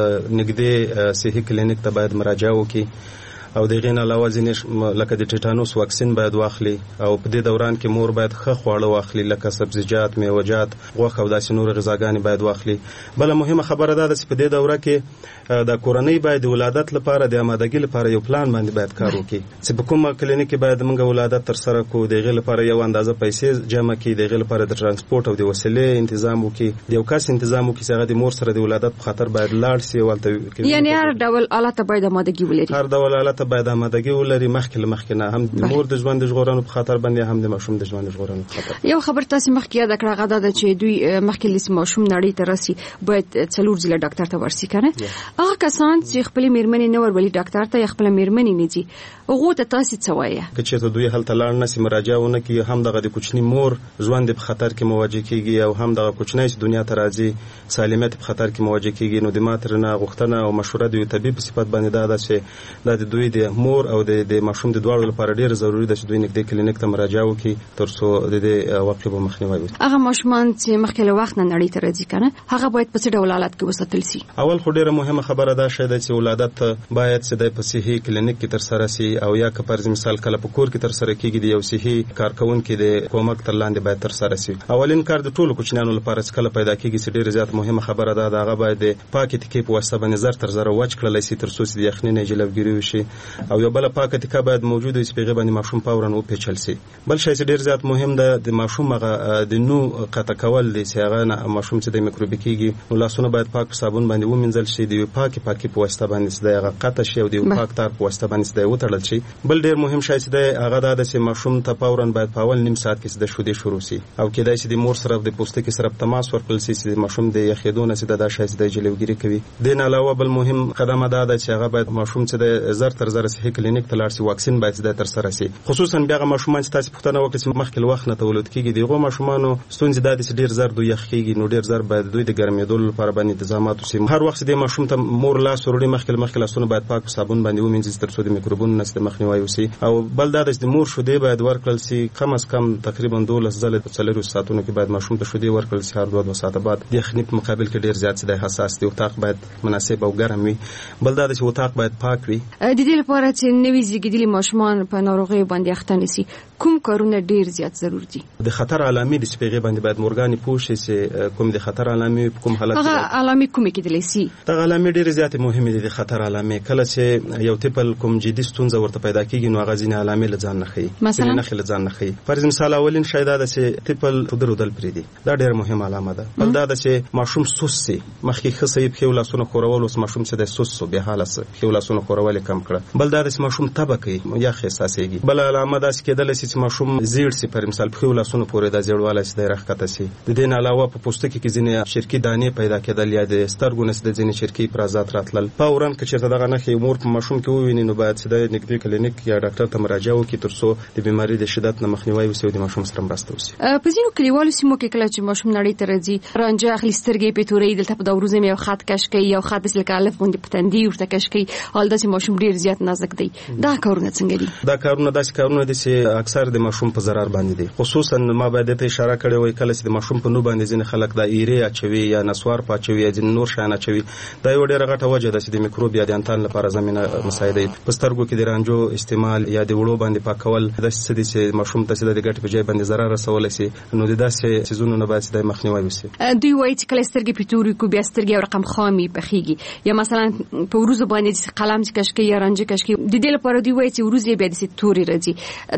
نږدې صحي کلینیک ته باید مراجعه وکړي او د غین علاوه ځینې لکه د ټیټانوس واکسین باید واخلي او په دې دوران کې مور باید ښه خواړه واخلي لکه سبزیجات، میوه‌جات، غوښه او داسې نور غذاګانې باید واخلي. بل مهمه خبره ده چې په دې دوره کې د کورنۍ باید د ولادت لپاره د آمادګۍ لپاره یو پلان باندې باید کار وکړي چې په کومه کلینیک کې باید موږ ولادت تر سره کوو، د غیر لپاره یو اندازه پیسې جمع کړي، د غیر لپاره د ترانسپورت او د وسیلې تنظیم وکړي، د یو کس تنظیم وکړي چې هغه د مور سره د ولادت په خاطر باید لاړ شي ولته.
یعنی هر ډول آلات باید آمادګي ولري.
هر ډول آلات باید آمادګي ولري مخکې نه، هم د مور د ژوند ژغورنې په خاطر باندې هم د ماشوم د ژوند ژغورنې په خاطر.
یو خبر تاسو مخکې یاد کړه غدا ده چې دوی مخکې لسی ماشوم نړۍ ته راسي باید 4 ځله ډاکټر ته ورسي کنه. هغه کسان چې خپل میرمنې نه ورولي ډاکټر ته، خپل میرمنې نه دي، هغه ته تاسو څه وایي؟
چې ته دوی هلته لاړ نسی مراجعه ونه کی، هم دغه د کوچنی مور ژوند په خطر کې مواجه کیږي او هم دغه کوچنی چې دنیا ته راځي سالمیت په خطر کې مواجه کیږي. نو د ماترنه غوښتنه او مشوره د طبيب په صفت باندې دا ده چې د دوی د مور او د ماشوم د دواړو لپاره ډیر ضروری ده چې دوی نږدې کلینیک ته مراجعه وکړي ترڅو د دې واقعي به مخنیوي وشي.
هغه ماشومان چې مخکې له وخت نه نړۍ ته راځي کنه، هغه باید په څه ډول حالت کې وساتل شي؟
اول خو ډیره مهمه خبره ده چې ولادت باید چې د صحي کلینیک کې تر سره شي او یا که پر مثال کله په کور کې تر سره کیږي د یو صحي کارکونکو د کومک تر لاندې باید تر سره شي. اولین کار د ټولو کوچنیانو لپاره چې کله پیدا کیږي چې ډیره زیات مهمه خبره ده هغه باید د پاکه تکي په واسطه باندې زر تر زر وچ کړل شي ترڅو چې د یخنۍ نه جلوګیری وشي او یو بل پاکه تکي باید موجود وي چې په غیبه ماشوم فورا او پیچل شي. بل شی چې ډیر زیات مهم ده د ماشوم هغه د نو قطع کول دي چې هغه ماشوم چې د میکروبي کیږي نو لاسونه باید پاک په صابون باندې ومنځل شي، د پاکي په واسطه باندې د هغه قطع شي او د پاک تار په واسطه باندې د وټړل شي. بل ډیر مهم شی چې د هغه د چې ماشوم ته فورا باید په اول نیم ساعت کې د شودې شروع شي او کېدای شي د مور سره د پوستکي سره تماس ورکړل شي چې ماشوم د یخېدو نه چې د شای د جلوګیری کوي. د نه علاوه بل مهم قدم دا ده چې هغه باید ماشوم چې د زر تر زر صحي کلینیک ته لاړ شي، واکسین باید د تر سره شي. خصوصا بیا ماشومان چې تاسو پوښتنه وکړئ چې مخکې وخت نه تولد کیږي دغه ماشومانو ستونزې د دې ډیر زر دوی یخ کیږي نو ډیر زر باید دوی د ګرمېدو لپاره باندې انتظامات وشي. هر وخت د ماشوم ته مور لاس وروړي مخکې لاسونه باید پاک صابون باندې ومینځي ترڅو د میکروبونو نه د مخنیوي وشي. او بل دا د مور شودې باید ورکړل شي کم از کم تقریبا 12 ځله په 4 ساعتونو کې باید ماشوم ته شودې ورکړل شي. هر 2 ساعت بعد د یخنۍ په مقابل کې ډیر زیات د حساس دی، اتاق باید مناسب او ګرم وي. بل دا چې اتاق باید پاک وي.
د دې لپاره چې نوې زیږیدلي ماشومان په ناروغي باندې اخته نشي کوم کارونه ډیر زیات ضروري دي؟ د
خطر علامې د سپېغې باندې باید مورګانې پوښي چې کوم د خطر علامې کوم حالت
هغه علامې کومې کېدلی شي؟
دا علامې ډیر زیات مهمه دي. د خطر علامې کله چې یو تیپل کوم جدي ستونزه ورته پیدا کیږي نو هغه ځینې علامې لځان نه خي،
مثلا
نه خل ځان نه خي. پر مثال اولین شی دا چې تیپل تدرودل پریدي، دا ډیر مهمه علامه ده. بل دا چې ماشوم سوس سي، مخکې خصيب خو لاسونه خورول اوس ماشوم چې د سوس به حالت سره خو لاسونه خورول کم کړه. بل دا چې ماشوم تبکي یا خصاصيږي. بل علامه ده چې کېدل شي چې ماشوم زیړ سي، پر مثال خو لاسونه پورې د زیړواله چې د رخته سي. د دې علاوه په پوستکي کې ځینې شرکی دانې پیدا کېدل یا د سترګو نس د ځینې شرکی پرازات راتلل. فورا که چېرته دغه نه خې مور په ماشوم کې وویني نو باید چې د نږدې کلینیک یا ډاکټر ته مراجعه وکړي ترڅو د بیماری د شدت نه مخنیوي وشي او د ماشوم سره مرسته وشي.
په ځینو کلیوالو سیمو کې کله چې ماشوم نړۍ ته راځي رانجه اخلي سترګې په تورې دلته په دورو زمي یو خط کش کوي، یو خط مثل کالف غوندي پتندي ورته کش کوي، حال د ماشوم ډیر زیات نازک دی. دا کارونه څنګه دي؟
دا کارونه داسې کارونه دي چې اکثر د ماشوم په ضرر باندې دي. خصوصا ما باید ته اشاره کړې وای کله چې د ماشوم په نو باندې ځین خلک د ایری اچوي یا نسوار پاچوي یا ځین نور شان اچوي. دا یو ډیره غټه وجه ده چې د میکروب یا د انتان لپاره زمينه مساعده په سترګو کې د رانجو استعمال یا د وړو باندې پاکول د څه دي چې ماشوم ته د ګټ په ځای باندې ضرر رسول شي نو د داسې سيزونو نه باید د مخنیوي وشي.
دوی وایي چې کله سترګې پټوري کو بیا سترګې رقم خامي بخيږي یا مثلا په وروزه باندې قلم کشکي یا رانجه کشکي د دې لپاره دوی وایي چې وروزه بیا د توري راځي. دا خبرې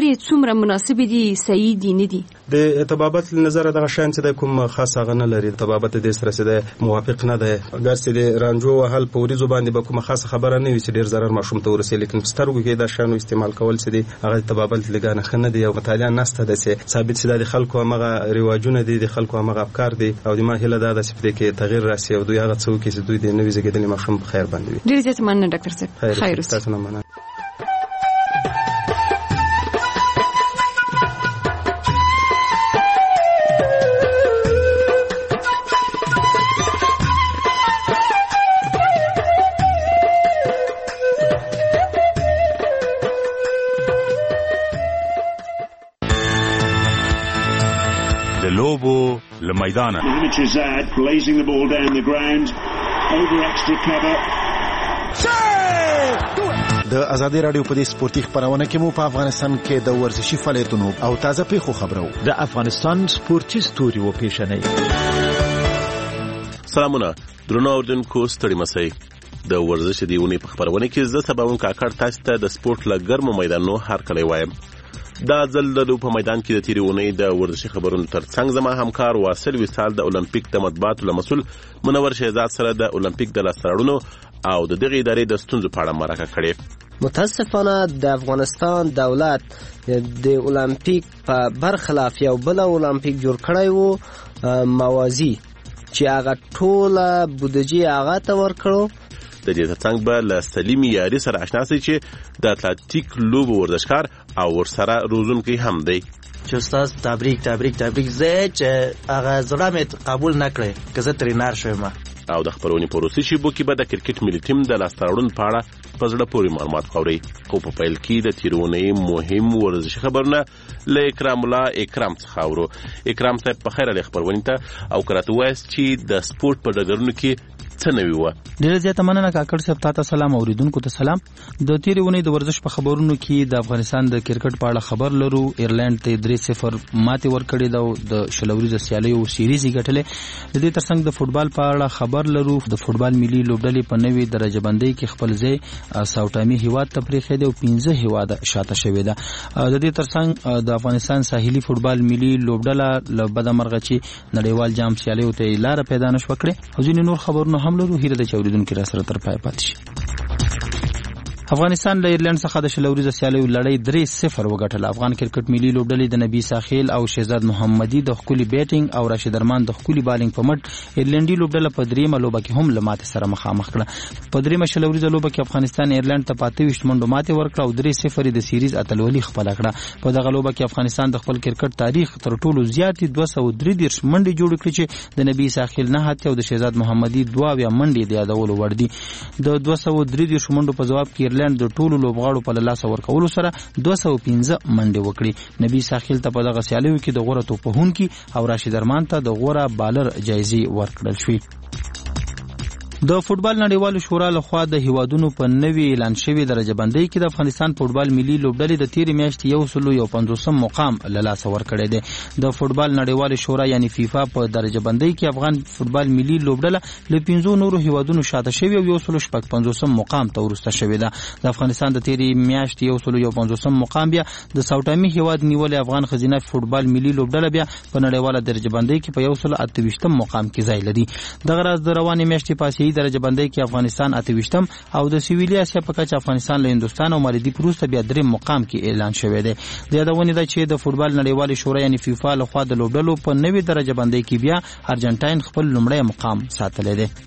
خبرې څومره مناسب دي صحیح دي نه دي؟
د طبابت نظر دغه شان چې د کوم خاص هغه نه لري. طبابت د سره سره موافق نه ده. اگر چې د رانجو وهل په وریځو باندې به کومه خاصه خبره نه وي چې ډیر ضرر ماشوم ته ورسي، لیکن سترګو کې دا شانو استعمال کول چې دی هغه طبابت لګانه خنه دی او مطالعه نسته ده چې ثابت شي د خلکو هغه رواجونه دي، د خلکو هغه افکار دي او د ما هله دا د سپدې کې تغیر راسي او دوی هغه څوک چې دوی د نوې زګیدل ماشوم په خیر باندې وي.
ډیر زیات مننه ډاکټر صاحب. خیر
تاسو نه مننه.
لوبو لمیدانه blazing the ball down the ground over extra cover.
د ازادي رادیو په دې سپورتي خبرونه کې مو په افغانستان کې د ورزشي فعالیتونو او تازه پیښو خبرو
د افغانستان سپورتي ستوري و پیښنې.
سلامونه درنو اوردونکو، ستړي مسئ. د ورزش دیونی په خبرونه کې زه سباون کاکړ تاسو ته د سپورت لګرمو میدانونو هر کله وایم. دا ځل د په میدان کې د تیری ونې د ورزشي خبرونو ترڅنګ زما همکار واصل وصال د اولمپیک د مطبوعاتو مسؤل منور شهزاد سره د اولمپیک د لاستهراوړنو او د دغه ادارې د ستونزو په اړه مرکه کړې.
متاسفانه د افغانستان دولت د اولمپیک په برخلاف یو بل اولمپیک جوړ کړی وو موازی چې هغه ټوله بودجه هغه ته ورکړو. د دې ترڅنګ به له سلیمي یاري سره آشنا شئ چې د اتلټیک لوبو ورزشکار او ورسره روزونکی هم دی.
چې استاد تبریک زه چې هغه زړه مې قبول نکړې که زه ترینر شوم.
او د خبرونې په روسي شیبو کې به د کرکټ ملي ټیم د لاستهراوړنو په اړه په زړه پورې معلومات خورئ. خو په پیل کې د تیرونې مهم ورزشي خبرونه له اکرام الله اکرام څخه اورو. اکرام صاحب په خیر علی خبرونه ته او کراته وایي چې د سپورت په ډګرونو کې څه نوي و.
ډیره زیاته مننه کاکړ صاحب، تاسو سلام اوریدونکو ته سلام. د تیرې ونې د ورزش په خبرونو کې د افغانستان د کرکټ په اړه خبر لرو. ایرلند ته 3-0 ماتې ورکړې ده د شلوريزه سیالیو سیریز ګټلې. د دې ترڅنګ د فوتبال په اړه خبر لرو. د فوتبال ملي لوبډلې په نوې درجه بندۍ کې خپل ځای ساوټامي هیواد ته پریښی دی او 15 هیواد شاته شوی ده. د دې ترڅنګ د افغانستان ساحلي فوتبال ملي لوبډله له بدمرغه چې نړیوال جام سیالیو ته لار پیدا نشو کړې. او ځینې نور خبرونه هم لرو. هیله ده چې اوریدونکو را سره تر پای پاتې شي. افغانستان له ایرلند څخه د شلوريزه سیالیو لړۍ 3-0 وګټله. افغان کرکټ ملي لوبډلې د نبی ساخیل او شهزاد محمدي د خولي بیټینګ او راشد ارمان د خولي بالینګ په مټ ایرلندي لوبډله په دریمه لوبه کې هم لمات سره مخامخ کړه. په دریمه شلوريزه لوبه کې افغانستان ایرلند ته 25 منډو ماتې ورکړه او 3-0 د سیریز اتلولي خپل کړه. په دغه لوبه کې افغانستان د خپل کرکټ تاریخ تر ټولو زیاتې 233 منډې جوړ کړې چې د نبی ساخیل نه هته او د شهزاد محمدي 22 منډې د یادولو وړ دي. د 233 منډو په جواب کې ایرلند د ټولو لوبغاړو په لاس ورکولو سره 215 منډې وکړي. نبی ساخیل ته په دغه سیالیو کې د غوړه توپوهونکي او راشد ارمان ته د غوړه بالر جایزې ورکړل شوې. د فوتبال نړیوالو شورا لخوا د هیوادونو په نوي اعلان شوی درجه بندۍ کې د افغانستان فوتبال ملي لوبډلې د تیرې میاشتې 150 مقام له لاسه ورکړی دی. د فوتبال نړیوالو شورا یعنی فیفا په درجه بندۍ کې افغان فوتبال ملي لوبډله له 15 نورو هیوادونو شاته شوی او 150 مقام ته ورسته شوی ده. د افغانستان د تیرې میاشتې 150 مقام بیا د ساوټامي هیواد نیولې افغان خزینه فوتبال ملي لوبډله بیا په نړیواله درجه بندۍ کې په 128 مقام کې ځای لري. دغه راز د روانې میاشتې پاسې درجه بندۍ کې افغانستان 28م او د سویلي اسیا په کچه افغانستان له هندستان او مالدیپ وروسته بیا 3 مقام کې اعلان شوی دی. د یادونه ده چې د فوتبال نړیوال شورا یعنی فیفا لخوا د لوبډلو په نوې درجه بندۍ کې بیا ارجنټاین خپل لومړی مقام ساتلی دی.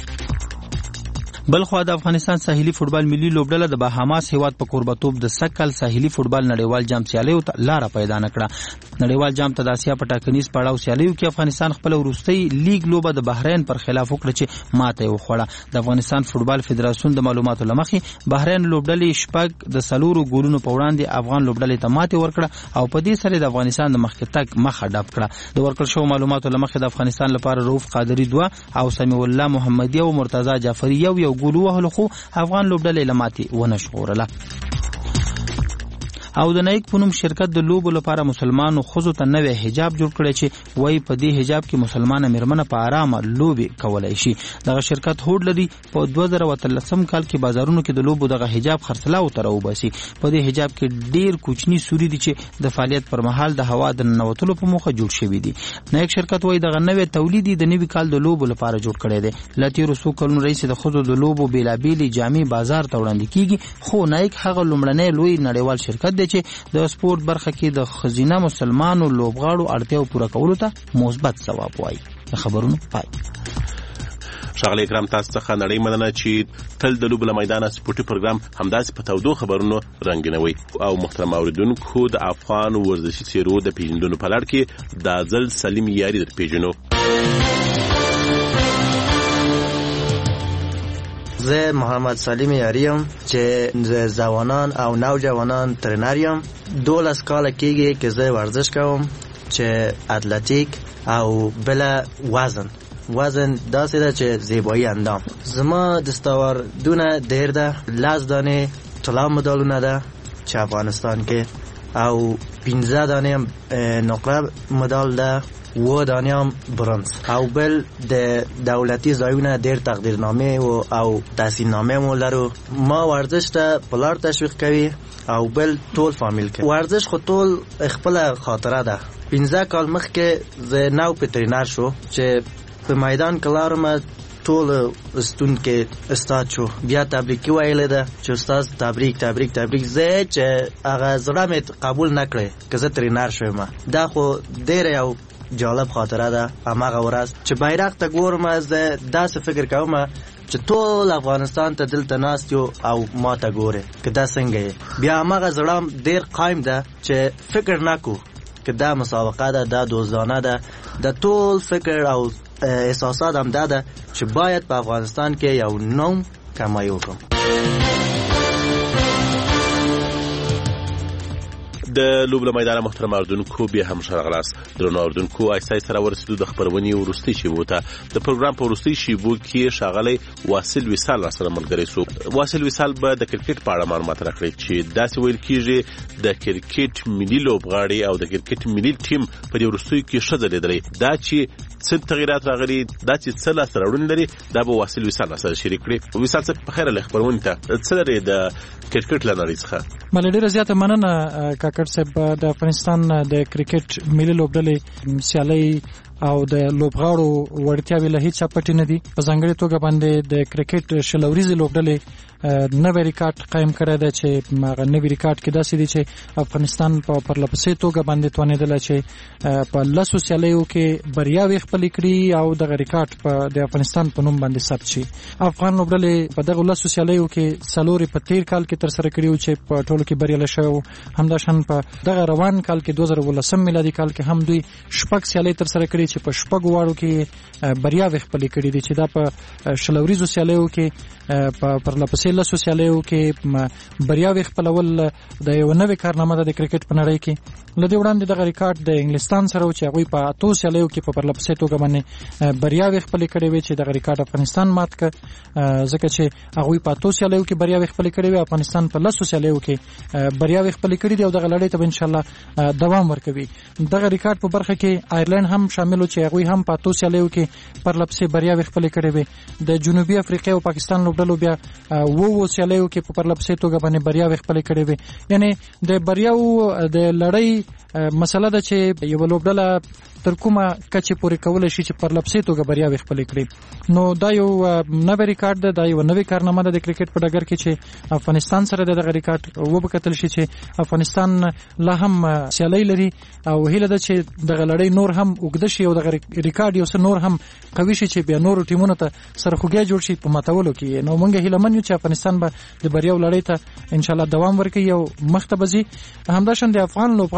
بلخوا د افغانستان ساحلي فوتبال ملي لوبډله د بهاماس هیواد په قربتوب د سکل ساحلي فوتبال نړیوال جام سیالیو ته لار پیدا نکړه. نړیوال جام ته د اسیا په ټاکنیز پړاو سیالیو کې افغانستان خپل وروستي لیګ لوبه د بحرین پر خلاف وکړه چې ماته وخوړه. د افغانستان فوتبال فدراسیون د معلوماتو لمخې بحرین لوبډلې شپږ د سلورو ګولونو په وړاندې افغان لوبډلې ته ماته ورکړه او په دې سره د افغانستان د مخکې تګ مخه ډب کړه. د ورکړ شو معلوماتو لمخې د افغانستان لپاره رؤف قادری 2 او سمیع الله محمدي او مرتضی جعفری یو ګول وهلو خو افغان لوبډلې لماتي ونه شغورله. او د نایک پونم شرکت د لوبو لپاره مسلمانو خزو ته نوې حجاب جوړ کړی چې وای په دې حجاب کې مسلمانه مرمنه په آرامه لوبي کولای شي. دغه شرکت هوډ لري په 2013 کال کې بازارونو کې د لوبو دغه حجاب خرڅلاو تر وباسي. په دې حجاب کې ډیر کوچني سوري دي چې د فعالیت پر مهال د هوا د ننوتلو په موخه جوړ شوی دي. نایک شرکت وای دغه نوې تولید د نوي کال د لوبو لپاره جوړ کړی دی. لاتیرو سو کلونو رئیس د خزو د لوبو بیلابیلی جامع بازار ته وړاندې کیږي، خو نایک هغه لومړنی لوی نړیوال شرکت دی چې د سپورت برخه کې د خزینه مسلمانو لوبغاړو اړتیاو پوره کولو ته مثبت ثواب وایي. خبرونه پای.
شغله اکرام تاسو څخه نړۍ مننه چې تل د لوبو میدان سپورتي پروګرام همداسې په تودو خبرونو رنګینوي. او محترم اوریدونکو د افغان ورزشي څیرو د پیژندنو په لړ کې د ځل سلیم یاري در پیژنو.
زه محمد سلیم یاریم چې ځوانان او نوجوانان ترینر یم. 12 کال کېږي چې زه ورزش کوم چې اتلتیک او بل وزن داسې ده چې زیبایی اندام. زما دستاوردونه ډېر ده. 10 دانې طلا مډالونه ده چې افغانستان کې، او 15 دانې نقره مډال ده، 7 دانې هم برنز، او بل د دولتي ځایونه ډېر تقدیرنامې او تحصیلنامې مو لرو. ما ورزش ته په لار تشویق کوي او بل ټول فامیل کې. ورزش خو ټول خپل خاطره ده. 15 کال مخکې زه نو په ترینر شو چې په میدان کلارم ټول استون کې استاد شو. بیا تبریک ویل ده چې استاد تبریک زه چې هغه زړه مې قبول نکړي که زه ترینر شوم. دا خو ډېر یو جالب خاطره ده. هماغه ورځ چې بیرغ ته ګورم زه داسې فکر کوم چې ټول افغانستان ته دلته ناست یو او ما ته ګوري که دا څنګه. بیا هماغه زړه ډېر قایم ده چې فکر نکو که دا مسابقه ده، دا دوزانه ده. د ټول فکر او احساسات هم ده چې باید په افغانستان کې یو نوم کمایي وکړم.
د لوبو میدان محترم اردوونکو بیا هم شرغلاس درنو اردوونکو ایسای سره ورسېدو د خبرونې ورستي شیبو ته. د پروګرام په ورستي شیبو کې شاغلی واصل وصال سره ملګری سو. واصل وصال به د کرکټ په اړه معلومات راکړي چې داسې ویل کیږي د کرکټ ملي لوبغاړي او د کرکټ ملي ټیم په دې ورستي کې شته لیدلې. دا چې څه تغیرات راغلي، دا چې څه لاس راوړل لري، دا به واصل وصال سره شریک کړي. وصال څه په خیره خبرونه ته څه لري د کرکټ لنړۍ څخه.
مله ډیره زیاته مننه کاکړ صاحب. د افغانستان د کرکټ ملي لوبډلې سیالي او د لوبغاړو وړتیاوې له هیڅ پټ نه دي. په ځانګړي توګه باندې د کرکټ شلوريزي لوبډلې نوې ریکارډ قائم کړی دی چې هغه نوې ریکارډ کې داسې دی چې افغانستان په پرلپسې توګه باندې توانېدل چې په لاسو سیالیو کې بریاوې خپل کړي او دغه ریکارډ د افغانستان په نوم باندې ثبت شي. افغان لوبډلې په دغه لاسو سیالیو کې څلورې په 13 کال کې تر سره کړي چې په ټولو کې بریالي شوی. همداشان په دغه روان کال کې 2019 میلادي کال کې هم دوی شپږ سیالۍ تر سره کړي چې په شپږ واړو کې بریاوې خپل کړي دي چې دا په شلوريزو سیالیو کې په پرلپسې لاسو سیالیو کې بریاوې خپلول د یو نوې کارنامه ده د کرکټ په نړۍ کې. لدې وړاندې دغه ریکارډ د انګلستان سره چې هغه په 8 سیالیو کې په پرلپسې توګه باندې بریاوې خپل کړي وي چې دغه ریکارډ افغانستان مات کړ، ځکه چې هغه په 8 سیالیو کې بریاوې خپل کړي وي، افغانستان په لاسو سیالیو کې بریاوې خپل کړي دي او دغه لړۍ ته ان شاء الله دوام ورکوي. دغه ریکارډ په برخه کې آیرلند هم شامل و چې هغه هم په 8 سیالیو کې پرلپسې بریاوې خپل کړي وي. د جنوبي افریقا او پاکستان لوبډلو بیا وو سیالیو کې په پرلپسې توګه باندې بریاوې خپل کړي وي. یعنی د بریاو د لړۍ مسله ده چې یو لوبډله تر کومه کچې پورې کولای شي چې پرلپسې توګه بریاوې خپل کړي. نو دا یو نوې ریکارډ ده، دا یو نوې کارنامه ده د کرکټ په ډګر کې چې افغانستان سره دغه ریکارډ وبکتل شي چې افغانستان لا هم سیالي لري او هیله ده چې دغه لړۍ نور هم اوږده شي او دغه ریکارډ یو څه نور هم قوي شي چې بیا نور ټیمونو ته سره خوګیا جوړ شي په ماتولو کې. نو موږ هیله من یو چې افغانستان به د بریاو لړۍ ته ان شاء الله دوام ورکړي او مخته بځي. همداشان د افغان لوبغاړو په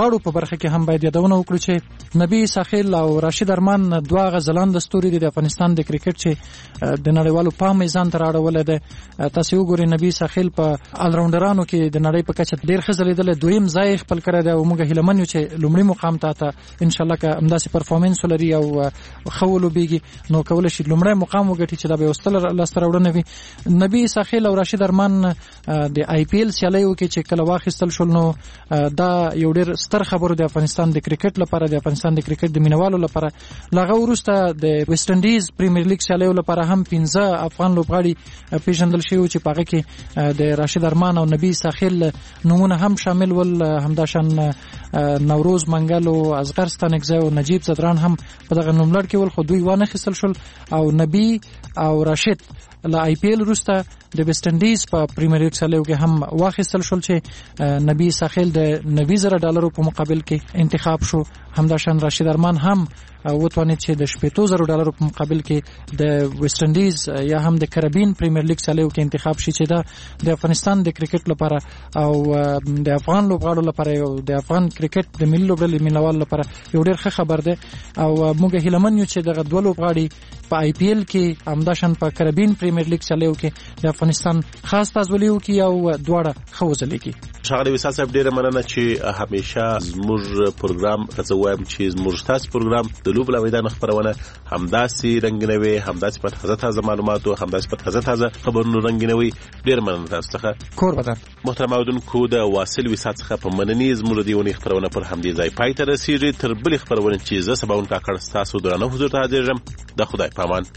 برخه کې هم باید یادونه وکړو چې نبی ساحل او راشد ارمان دوه غزلان د ستوري د افغانستان د کرکټ چې د نړیوالو پام میزان تر اړول دي. تاسو وګورئ نبی ساحل په الراوندرانو کې د نړۍ په کچه ډیر خزلیدل، دویم ځای خپل کړی دی او موږ هیلمن یو چې لومړی مقام ته ان شاء الله که همداسې پرفورمنس ولري او خولو بیږي نو کول شي لومړی مقام وګټي چې دا به وستل لاسته راوړنه وي. نبی ساحل او راشد ارمان د آی پی ایل سیالیو کې چې کله واخیستل شول نو دا یو ډیر ستر خبر د افغانستان د کرکټ لپاره، د افغانستان د کرکټ د مینوالو لپاره. لغه ورسته د ویسټ انډیز پریمیر لیګ سیالیو لپاره هم 15 افغان لوبغاړي پیژندل شوی چې پاغه کې د راشد ارمان او نبی ساحل نمونه هم شامل ول، همداشان نوروز منګل او اصغر ستانکزی او نجیب زدران هم په دغه نوملړ کې ول، خو دوی وانه خسل شول او نبی او راشد له آی پی ایل وروسته د ویسټ انډیز په پریمیر لیګ سیالیو کې هم واخیستل شول چې نبی ساحل د $90,000 په مقابل کې انتخاب شو. همداشان راشد ارمان هم وتوانید چې د $70,000 په مقابل کې د ویسټ انډیز یا هم د کربین پریمیر لیګ سیالیو کې انتخاب شي چې دا د افغانستان د کرکټ لپاره او د افغان لوبغاړو لپاره او د افغان کرکټ د ملي لوبډلې مینوال لپاره یو ډېر ښه خبر دی. او موږ هیلمن یو چې دغه دوه لوبغاړي په آی پی ایل کې همداشان په کربین پریمیر لیګ سیالیو کې د افغانستان خاص تازولي وکړي او دواړه ښه وځلېږي.
ښاغلی وصال صاحب ډېره مننه چې همیشه زموږ پروګرام که څه وایم چې زموږ ستاسو پروګرام د لوبو له میدانه خپرونه همداسې رنګینوي، همداسې په تازه معلوماتو، همداسې په تازه خبرونو رنګینوي. ډېره مننه تاسو څخه.
کور بدن.
محترم اورېدونکو د واصل وصال څخه په مننې زموږ د دې خپرونه پر همدې ځای پای ته رسېږي. تر بلې خپرونې چې زه سباون کاکړ ستاسو درانه حضور ته حاضرېږم. د خدای په امان.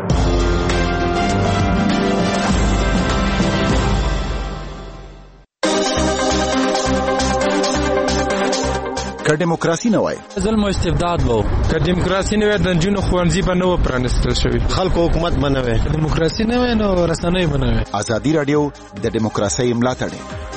که دیموکراسي نه وای
ظلم او استبداد وو، که دیموکراسي نه وای د جنونو خوانځي به نه پرانستل شوی،
خلکو حکومت بنوي،
دیموکراسي نه وای نو رسنۍ بنوي.
ازادي رادیو د دیموکراسي ملاتړ